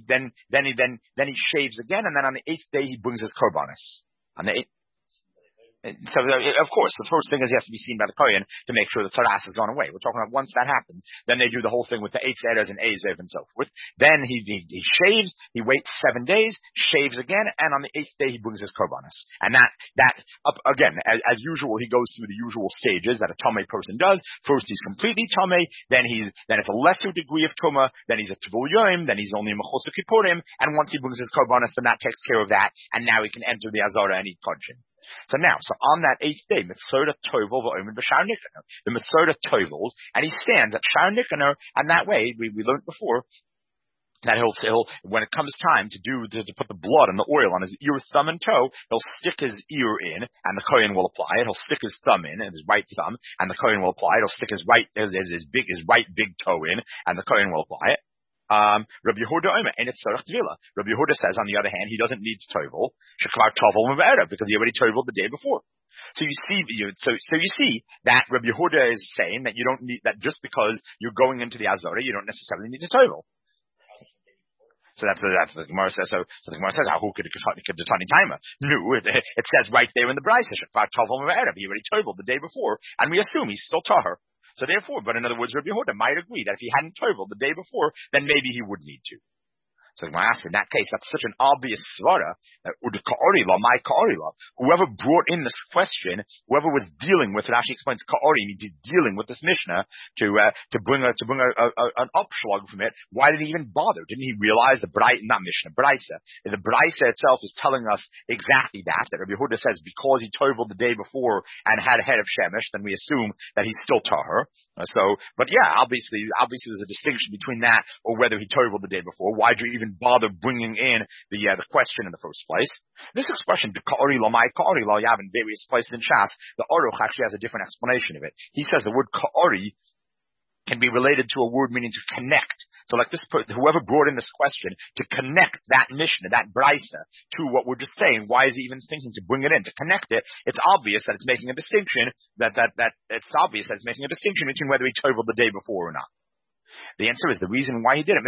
shaves again, and then on the 8th day he brings his korbanos. On the 8th. So, of course, the first thing is he has to be seen by the Kohen to make sure the tzaras has gone away. We're talking about once that happens, then they do the whole thing with the 8 eras and Ezev and so forth. Then he shaves, he waits 7 days, shaves again, and on the 8th day he brings his korbanos. And that up again, as usual, he goes through the usual stages that a Tomei person does. First he's completely Tomei, then it's a lesser degree of Tumah, then he's a Tvul Yom, then he's only a Mechosek Kippurim, and once he brings his korbanos, then that takes care of that, and now he can enter the Azara and eat Kodshin. So on that 8th day, Mitzora Tovel v'omed b'Shar Nikanor. The Mitzora tovels, and he stands at Shar Nikanor, and that way, we learned before, that he'll when it comes time to put the blood and the oil on his ear, thumb, and toe, he'll stick his ear in, and the Kohen will apply it. He'll stick his thumb in, and his right thumb, and the Kohen will apply it. He'll stick his right big toe in, and the Kohen will apply it. Rabbi Yehuda Omer, and it's Tzarech Tvila. Rabbi Yehuda says, on the other hand, he doesn't need to tovel, Shekvar tovel me'erev, because he already toveled the day before. So you see that Rabbi Yehuda is saying that you don't need, that just because you're going into the Azara, you don't necessarily need to tovel. So that's the Gemara says. So the Gemara says, "Who could the tani timer?" No, it says right there in the brayso, Shekvar tovel me'erev. He already toveled the day before, and we assume he's still tahor. So therefore, but in other words, Rabbi Yehuda might agree that if he hadn't toveled the day before, then maybe he would need to. So in that case, that's such an obvious svara that whoever brought in this question, whoever was dealing with it, Rashi explains Ka'ori, dealing with this Mishnah to bring an upshlag from it. Why did he even bother? Didn't he realize the Braysa? The Braysa itself is telling us exactly that Rabbi Yehuda says because he toveled the day before and had a head of Shemesh, then we assume that he's still tahor. But yeah, obviously there's a distinction between that or whether he toveled the day before. Why do you even bother bringing in the question in the first place? This expression, Ka'ori lo mai Ka'ori lo yav, in various places in Shas, the Aruch actually has a different explanation of it. He says the word Ka'ori can be related to a word meaning to connect. So like this, whoever brought in this question, to connect that Mishnah, that Braysa, to what we're just saying, why is he even thinking to bring it in, to connect it? It's obvious that it's making a distinction, between whether he toveled the day before or not. The answer is the reason why he did it.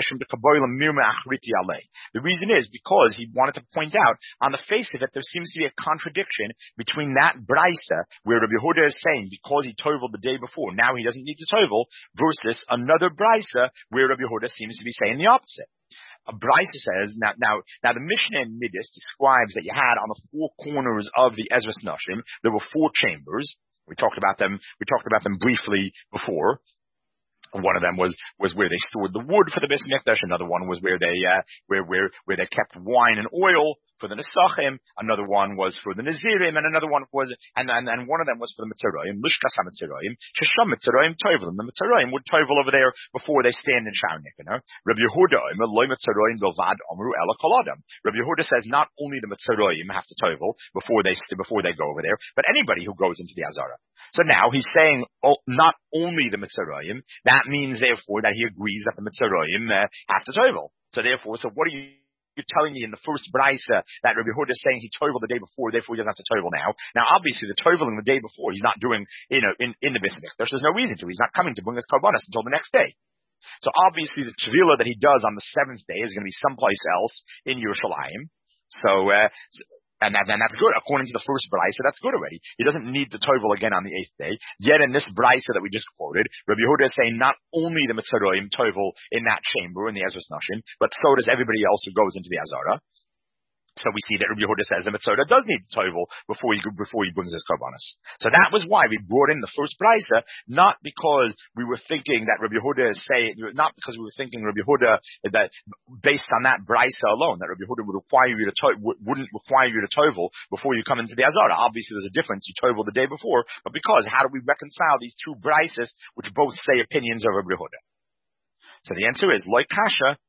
The reason is because he wanted to point out, on the face of it, there seems to be a contradiction between that braysa, where Rabbi Yehuda is saying because he toveled the day before, now he doesn't need to tovel, versus another braysa where Rabbi Yehuda seems to be saying the opposite. A braysa says now the Mishnah in Midas describes that you had on the 4 corners of the Ezras Nashim there were 4 chambers. We talked about them briefly before. One of them was where they stored the wood for the Beis Mikdash. Another one was where they kept wine and oil for the Nesachim. Another one was for the Nazirim, and another one was and one of them was for the Mitzrayim, Lishkas HaMitzrayim, Shesham Mitzrayim Tovelim. The Mitzrayim would tovel over there before they stand in Shar Nikanor. Rabbi Yehuda Lo Mitzrayim Bilvad Omru Ela Kol Adam. Rabbi Yehuda says not only the Mitzrayim have to tovel before they go over there, but anybody who goes into the Azara. So now he's saying not only the Mitzrayim. That means therefore that he agrees that the Mitzrayim have to tovel. So what are you're telling me in the first braysa that Rabbi Yehuda is saying he toveled the day before, therefore he doesn't have to tovel now. Now, obviously, the toveling the day before, he's not doing, in the Beis Mikdash. There's no reason to. He's not coming to bring his korbanos until the next day. So obviously the Tevila that he does on the 7th day is going to be someplace else in Yerushalayim. So, and that's good. According to the first Brisa, that's good already. He doesn't need to tovel again on the 8th day. Yet in this Brisa that we just quoted, Rabbi Yehuda is saying not only the Mitzaroim tovel in that chamber, in the Ezras Nashim, but so does everybody else who goes into the Azara. So we see that Rabbi Yehuda says the Mitzoda does need to tovel before he brings his karbanos. So that was why we brought in the first brisa, not because we were thinking that Rabbi Yehuda is saying, not because we were thinking Rabbi Yehuda that based on that brisa alone, that Rabbi Yehuda wouldn't require you to tovel before you come into the Azara. Obviously, there's a difference. You tovel the day before, but because how do we reconcile these two brises which both say opinions of Rabbi Yehuda? So the answer is loy kasha.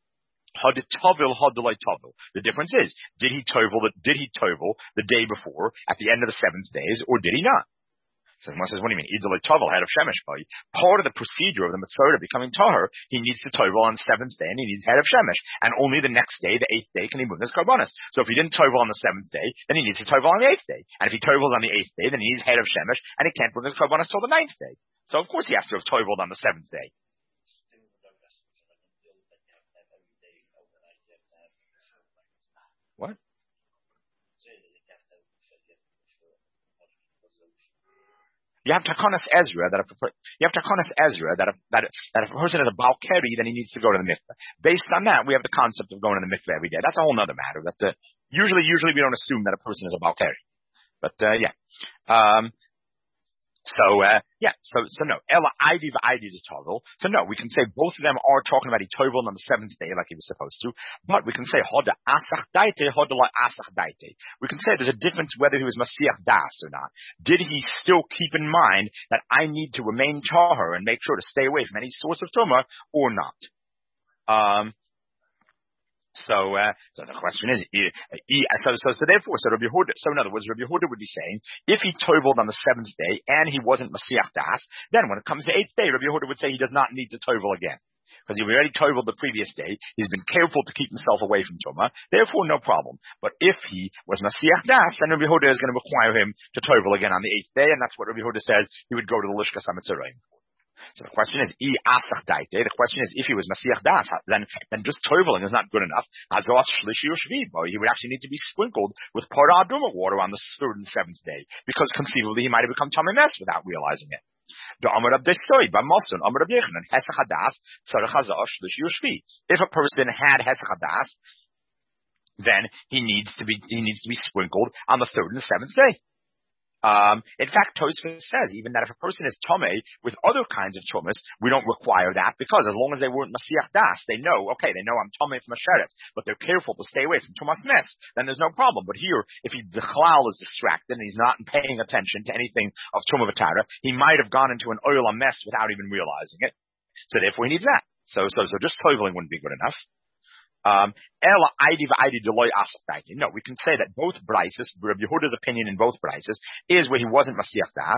The difference is, did he tovel the day before at the end of the 7th days, or did he not? So one says, what do you mean? Idolay tovel, head of shemesh. Part of the procedure of the Mitzvah becoming tahor, he needs to tovel on the 7th day, and he needs head of shemesh. And only the next day, the 8th day, can he move his karbanos. So if he didn't tovel on the 7th day, then he needs to tovel on the 8th day. And if he tovels on the 8th day, then he needs head of shemesh, and he can't bring his karbanos till the 9th day. So of course he has to have toveled on the 7th day. What? You have Takanas Ezra that if a person is a Balkeri, then he needs to go to the mikveh. Based on that, we have the concept of going to the mikveh every day. That's a whole other matter. Usually we don't assume that a person is a Balkeri. But yeah. So no. Ella Ivy to tovel. So no, we can say both of them are talking about he toveled on the 7th day like he was supposed to. But we can say hoda asach daite, hoda la asach daite. We can say there's a difference whether he was Masiach Das or not. Did he still keep in mind that I need to remain tahor and make sure to stay away from any source of tumah or not? So the question is, therefore, Rabbi Yehuda, so in other words, Rabbi Yehuda would be saying, if he toveled on the 7th day and he wasn't Masiach Das, then when it comes to 8th day, Rabbi Yehuda would say he does not need to tovel again. Because he already toveled the previous day, he's been careful to keep himself away from Tumah, therefore no problem. But if he was Masiach Das, then Rabbi Yehuda is going to require him to tovel again on the 8th day, and that's what Rabbi Yehuda says, he would go to the Lishkas HaMitzarim. So the question is, the question is, if he was Masiach Das, then just toveling is not good enough. He would actually need to be sprinkled with Parah Aduma water on the 3rd and 7th day, because conceivably he might have become Tamei Mes without realizing it. If a person had Hesach Hadas, then he needs to be sprinkled on the 3rd and the 7th day. In fact, Tosfos says even that if a person is Tomei with other kinds of tumas, we don't require that, because as long as they weren't Masiach Das, they know I'm Tomei from a Sheret, but they're careful to stay away from Tumas Mes, then there's no problem. But here, if the Chalal is distracted and he's not paying attention to anything of Tumah V'Tara, he might have gone into an Oil Mess without even realizing it. So therefore he needs that. So just toveling wouldn't be good enough. No, we can say that both brises, Rabbi Yehuda's opinion in both brises, is where he wasn't Masiach Das.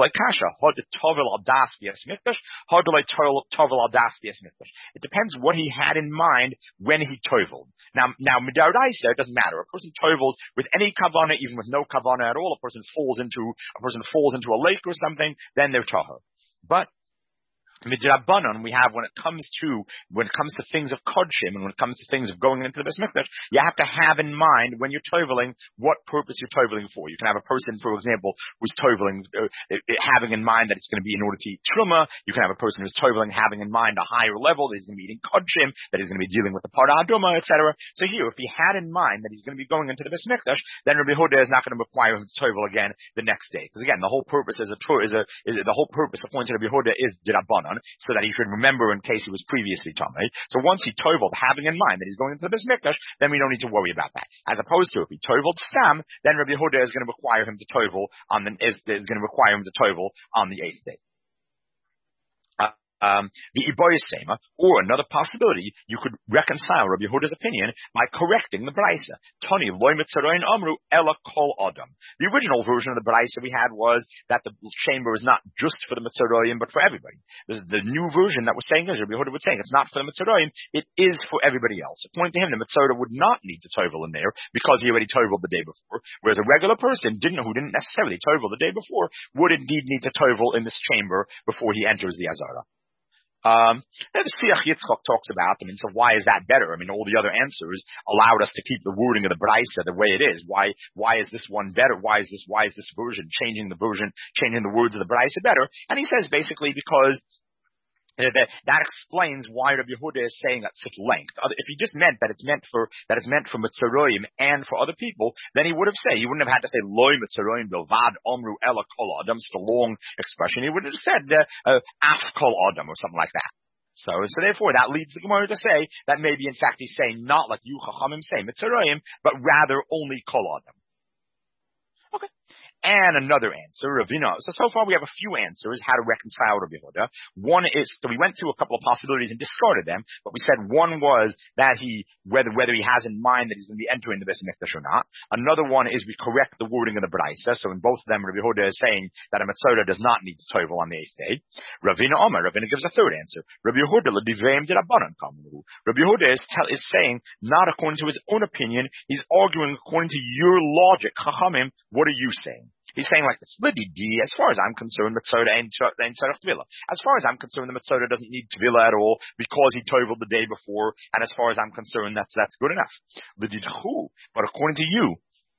It depends what he had in mind when he toveled. Now, midaraisa, it doesn't matter. A person tovels with any kavana, even with no kavana at all. A person falls into a lake or something, then they're tahor. But Midrabanan, we have when it comes to things of kodshim and when it comes to things of going into the Beis Mikdash, you have to have in mind when you're toveling what purpose you're toveling for. You can have a person, for example, who's toveling having in mind that it's going to be in order to eat truma. You can have a person who's toveling having in mind a higher level that he's going to be eating kodshim, that he's going to be dealing with the Parah Aduma, etc. So here, if he had in mind that he's going to be going into the Beis Mikdash, then Rabbi Yehuda is not going to require him to tovel again the next day. Because again, the whole purpose according to Rabbi Yehuda is Dirabanan, so that he should remember in case he was previously Tamei. So once he toveled, having in mind that he's going into the Beis Mikdash, then we don't need to worry about that. As opposed to if he toveled Stam, then Rabbi Yehuda is going to require him to tovel on the 8th day. The Iboyes Sema, or another possibility, you could reconcile Rabbi Yehuda's opinion by correcting the Braisa. Tani loy mitzaroin amru ela kol adam. The original version of the Braisa we had was that the chamber is not just for the mitzaroim, but for everybody. The new version that we're saying is, Rabbi Yehuda would say, it's not for the mitzaroim, it is for everybody else. According to him, the mitzvah would not need to tovel in there because he already toveled the day before, whereas a regular person who didn't necessarily tovel the day before would indeed need to tovel in this chamber before he enters the Azara. The Siach Yitzchak talks about, so why is that better? All the other answers allowed us to keep the wording of the Brisa the way it is. Why is this one better? Why is this version, changing the words of the Brisa better? And he says basically because that explains why Rabbi Yehuda is saying at such length. If he just meant that it's meant for Mitzaroim and for other people, then he wouldn't have had to say Loi Mitzaroim Bilvad Omru Ela Kol Adam. It's a long expression. He would have said Af Kol Adam or something like that. So therefore that leads the Gemara to say that maybe in fact he's saying not like you Chachamim say Mitzaroim, but rather only Kol Adam. Okay. And another answer, Ravina. So far we have a few answers how to reconcile Rabbi Yehuda. One is, so we went through a couple of possibilities and discarded them, but we said one was that whether he has in mind that he's going to be entering the Beis Hamikdash or not. Another one is we correct the wording of the Brisa. So in both of them, Rabbi Yehuda is saying that a Metzora does not need to tovel on the eighth day. Ravina gives a third answer. Rabbi Yehuda l'divrei d'Rabbanan kamru. Rabbi Yehuda is saying, not according to his own opinion, he's arguing according to your logic. Chachamim, what are you saying? He's saying like this, as far as I'm concerned, Metzoda ain't tzarech Tvila. As far as I'm concerned, the Metzoda doesn't need Tvila at all because he toveled the day before, and as far as I'm concerned, that's good enough. But according to you,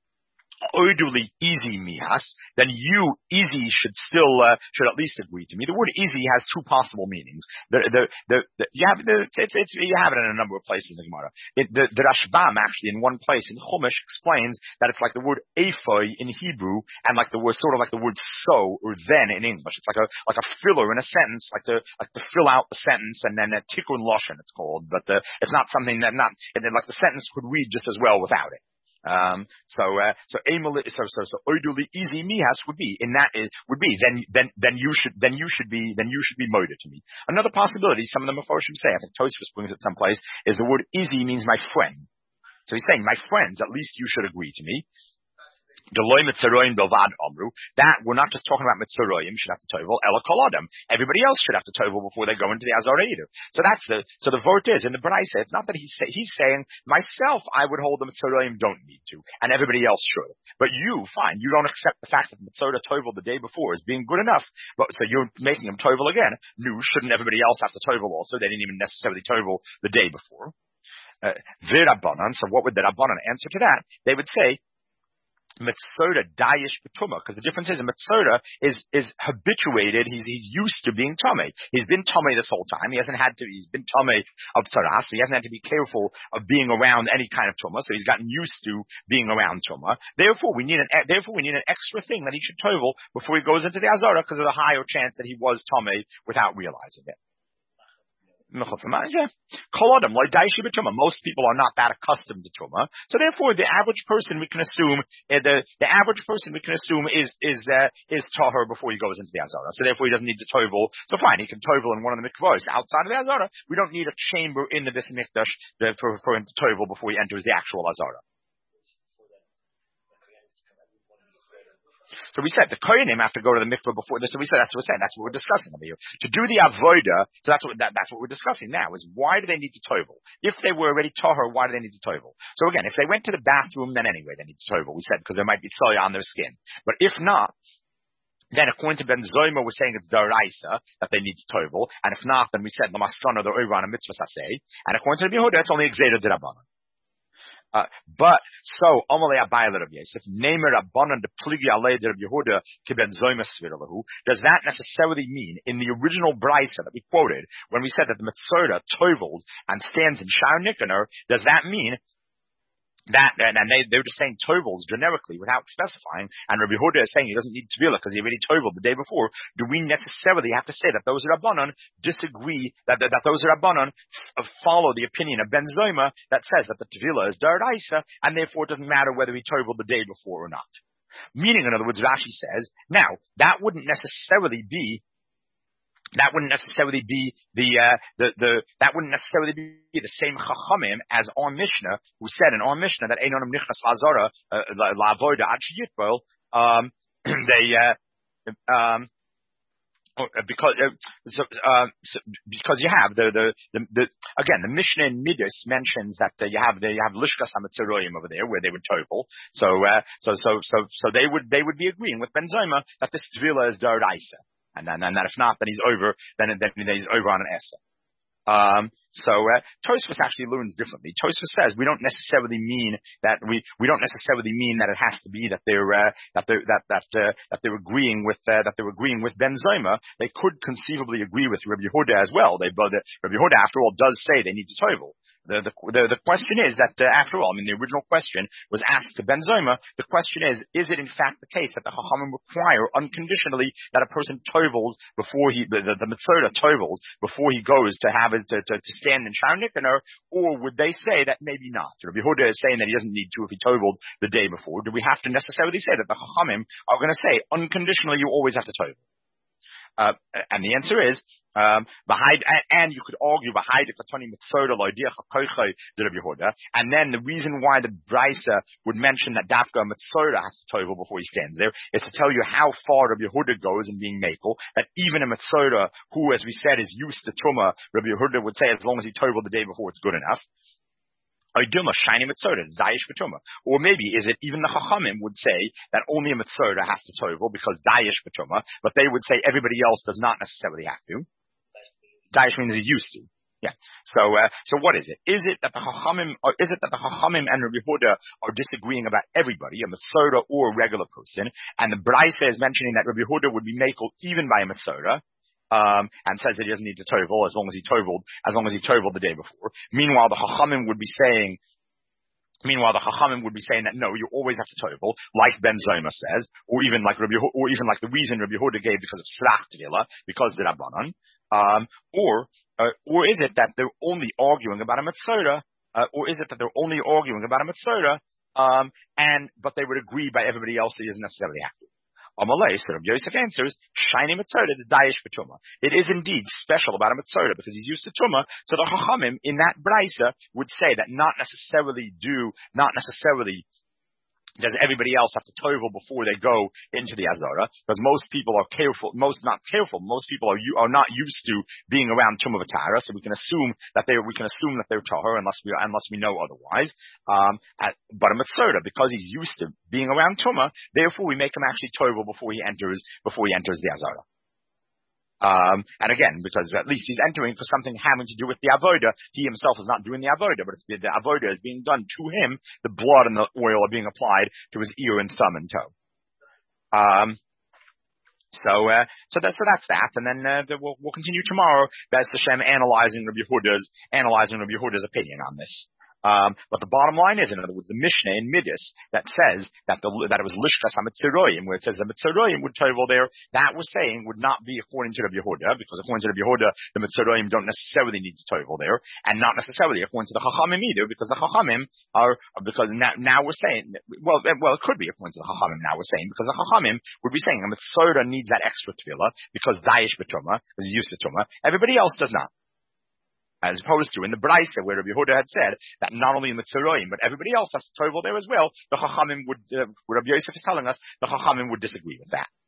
Oiduli easy mihas, then you easy should at least agree to me. The word easy has two possible meanings. You have it in a number of places in the Gemara. The Rashbam actually in one place in Chumash explains that it's like the word ephoi in Hebrew and like the word sort of like the word so or then in English. It's like a filler in a sentence, like to fill out the sentence and then a tikkun lashon it's called, but it's not something that like the sentence could read just as well without it. So oiduli easy mihas would be then you should be moda to me. Another possibility, some of the Mefarshim say, I think Tosfos brings it someplace, is the word easy means my friend. So he's saying, my friends, at least you should agree to me. That we're not just talking about Mitzaroim should have to tovel, Ela Kol Adam. Everybody else should have to tovel before they go into the Azara either. So the vote is in the Brisa. It's not that he's saying myself I would hold the Mitzaroim don't need to, and everybody else should. But you, fine, you don't accept the fact that the Mitzora tovel the day before as being good enough. But so you're making him tovel again. No, shouldn't everybody else have to tovel also? They didn't even necessarily tovel the day before. V'Rabbanan. So what would the Rabbanan answer to that? They would say, Metzora dayish b'tumah, because the difference is a Metzora is habituated. He's used to being tamei. He's been tamei this whole time. He's been tamei of tzaras. So he hasn't had to be careful of being around any kind of tumah. So he's gotten used to being around tumah. Therefore, we need an extra thing that he should tovel before he goes into the azara, because of the higher chance that he was tamei without realizing it. Most people are not that accustomed to Truma, so therefore the average person we can assume is tahor before he goes into the Azara. So therefore he doesn't need to tovel. So fine, he can tovel in one of the mikvahs outside of the Azara. We don't need a chamber in the Beis Hamikdash for him to tovel before he enters the actual Azara. So we said the kohenim have to go to the mikvah before this. So we said that's what we're discussing over here. To do the avoda, so that's what we're discussing now. Is why do they need to tovel? If they were already tahor, why do they need to tovel? So again, if they went to the bathroom, then anyway they need to tovel. We said because there might be tzoya on their skin. But if not, then according to Ben Zoyma, we're saying it's daraisa that they need to tovel, and if not, then we said the maskana the oiran and mitzvah saseh, and according to the Yehuda, it's only exeda d'Rabbanan. But so Amalei Abayla Rabbi Yosef Neimer Rabbanan de Pligi Alei de Rabbi Yehuda Kiben Zoyma Sviralahu. Does that necessarily mean in the original brisa that we quoted when we said that the Metzora tovels and stands in Shar Nikaner? Does that mean that, and they're just saying tovels generically without specifying, and Rabbi Yehuda is saying he doesn't need Tvila because he already toveled the day before? Do we necessarily have to say that those Rabbanan disagree, that those Rabbanan follow the opinion of Ben Zoyma that says that the Tvila is Daraisa, and therefore it doesn't matter whether he toveled the day before or not? Meaning, in other words, Rashi says, now, that wouldn't necessarily be the same chachamim as our Mishnah, who said in our Mishnah that Einonim Nichnas Lazara La'avoda Ad Sheyitbol. Because you have the Mishnah in Midas mentions that you have Lishkas HaMetzaroyim over there where they would tovel. So they would be agreeing with Ben Zoyma that this Tvila is Daraisa. And then if not, then he's over, then he's over on an Esa. Tosfos actually learns differently. Tosfos says we don't necessarily mean that it has to be that they're agreeing with Ben Zoma. They could conceivably agree with Rabbi Yehuda as well. Rabbi Yehuda, after all, does say they need to tovel. The question is that, after all, I mean, the original question was asked to Ben Zoma. The question is it in fact the case that the Chachamim require unconditionally that a person tovels before the Mitzvah tovels before he goes to have it, to stand in Shaar Nikanor, or would they say that maybe not? Rabbi Yehuda is saying that he doesn't need to if he toveled the day before. Do we have to necessarily say that the Chachamim are going to say unconditionally you always have to tovel? And the answer is, and you could argue, and then the reason why the Brisa would mention that Dafka Mitzvah has to tovel before he stands there is to tell you how far Rabbi Yehuda goes in being makel, that even a Mitzvah who, as we said, is used to Truma, Rabbi Yehuda would say as long as he toveled the day before, it's good enough. Or maybe is it even the Chachamim would say that only a Mitzvah has to tovel because Dayish B'Tumah, but they would say everybody else does not necessarily have to. Dayish means he's used to. Yeah. So what is it? Is it that the Chachamim and Rabbi Yehuda are disagreeing about everybody, a Mitzvah or a regular person, and the Brisa is mentioning that Rabbi Yehuda would be makel even by a Mitzvah, and says that he doesn't need to tovel as long as he toveled the day before. Meanwhile, the Chachamim would be saying that no, you always have to tovel, like Ben Zoma says, or even like the reason Rabbi Yehuda gave because of Srach Tvila, because the Rabbanan. Or is it that they're only arguing about a Mitzvah, but they would agree by everybody else that he doesn't necessarily have to. Amalei, so Rabbi Yosef answers, Shiny Mitzvah, the Dayish B'Tumah. It is indeed special about a Mitzvah because he's used to Tumah. So the Chachamim in that Brisa would say that not necessarily does everybody else have to tovel before they go into the Azara? Because most people are careful, most people are not used to being around Tumah V'Tara, so we can assume that they're Tahor unless we know otherwise. But a Mitzvah, because he's used to being around Tumah, therefore we make him actually tovel before he enters the Azara. And again, because at least he's entering for something having to do with the avoda. He himself is not doing the avoda, but the avoda is being done to him. The blood and the oil are being applied to his ear and thumb and toe. So that's that. And then we'll continue tomorrow. B'ez Hashem analyzing Rabbi Yehuda's opinion on this. But the bottom line is, in other words, the Mishnah in Midas that says that it was Lishkas HaMitzeroyim, where it says the Mitzeroyim would tovel there, that was saying would not be according to Rabbi Yehuda, because according to Rabbi Yehuda, the Mitzeroyim don't necessarily need to tovel there, and not necessarily according to the Chachamim either, because the Chachamim now we're saying, well, it could be according to the Chachamim now we're saying, because the Chachamim would be saying a Mitzvah needs that extra tefillah, because Dayish B'Tumah, because he's used to Tumah, everybody else does not. As opposed to in the Brisa, where Rabbi Yehuda had said that not only in the Tzeroim, but everybody else has to tovel there as well, the Chachamim would, what Rabbi Yosef is telling us, the Chachamim would disagree with that.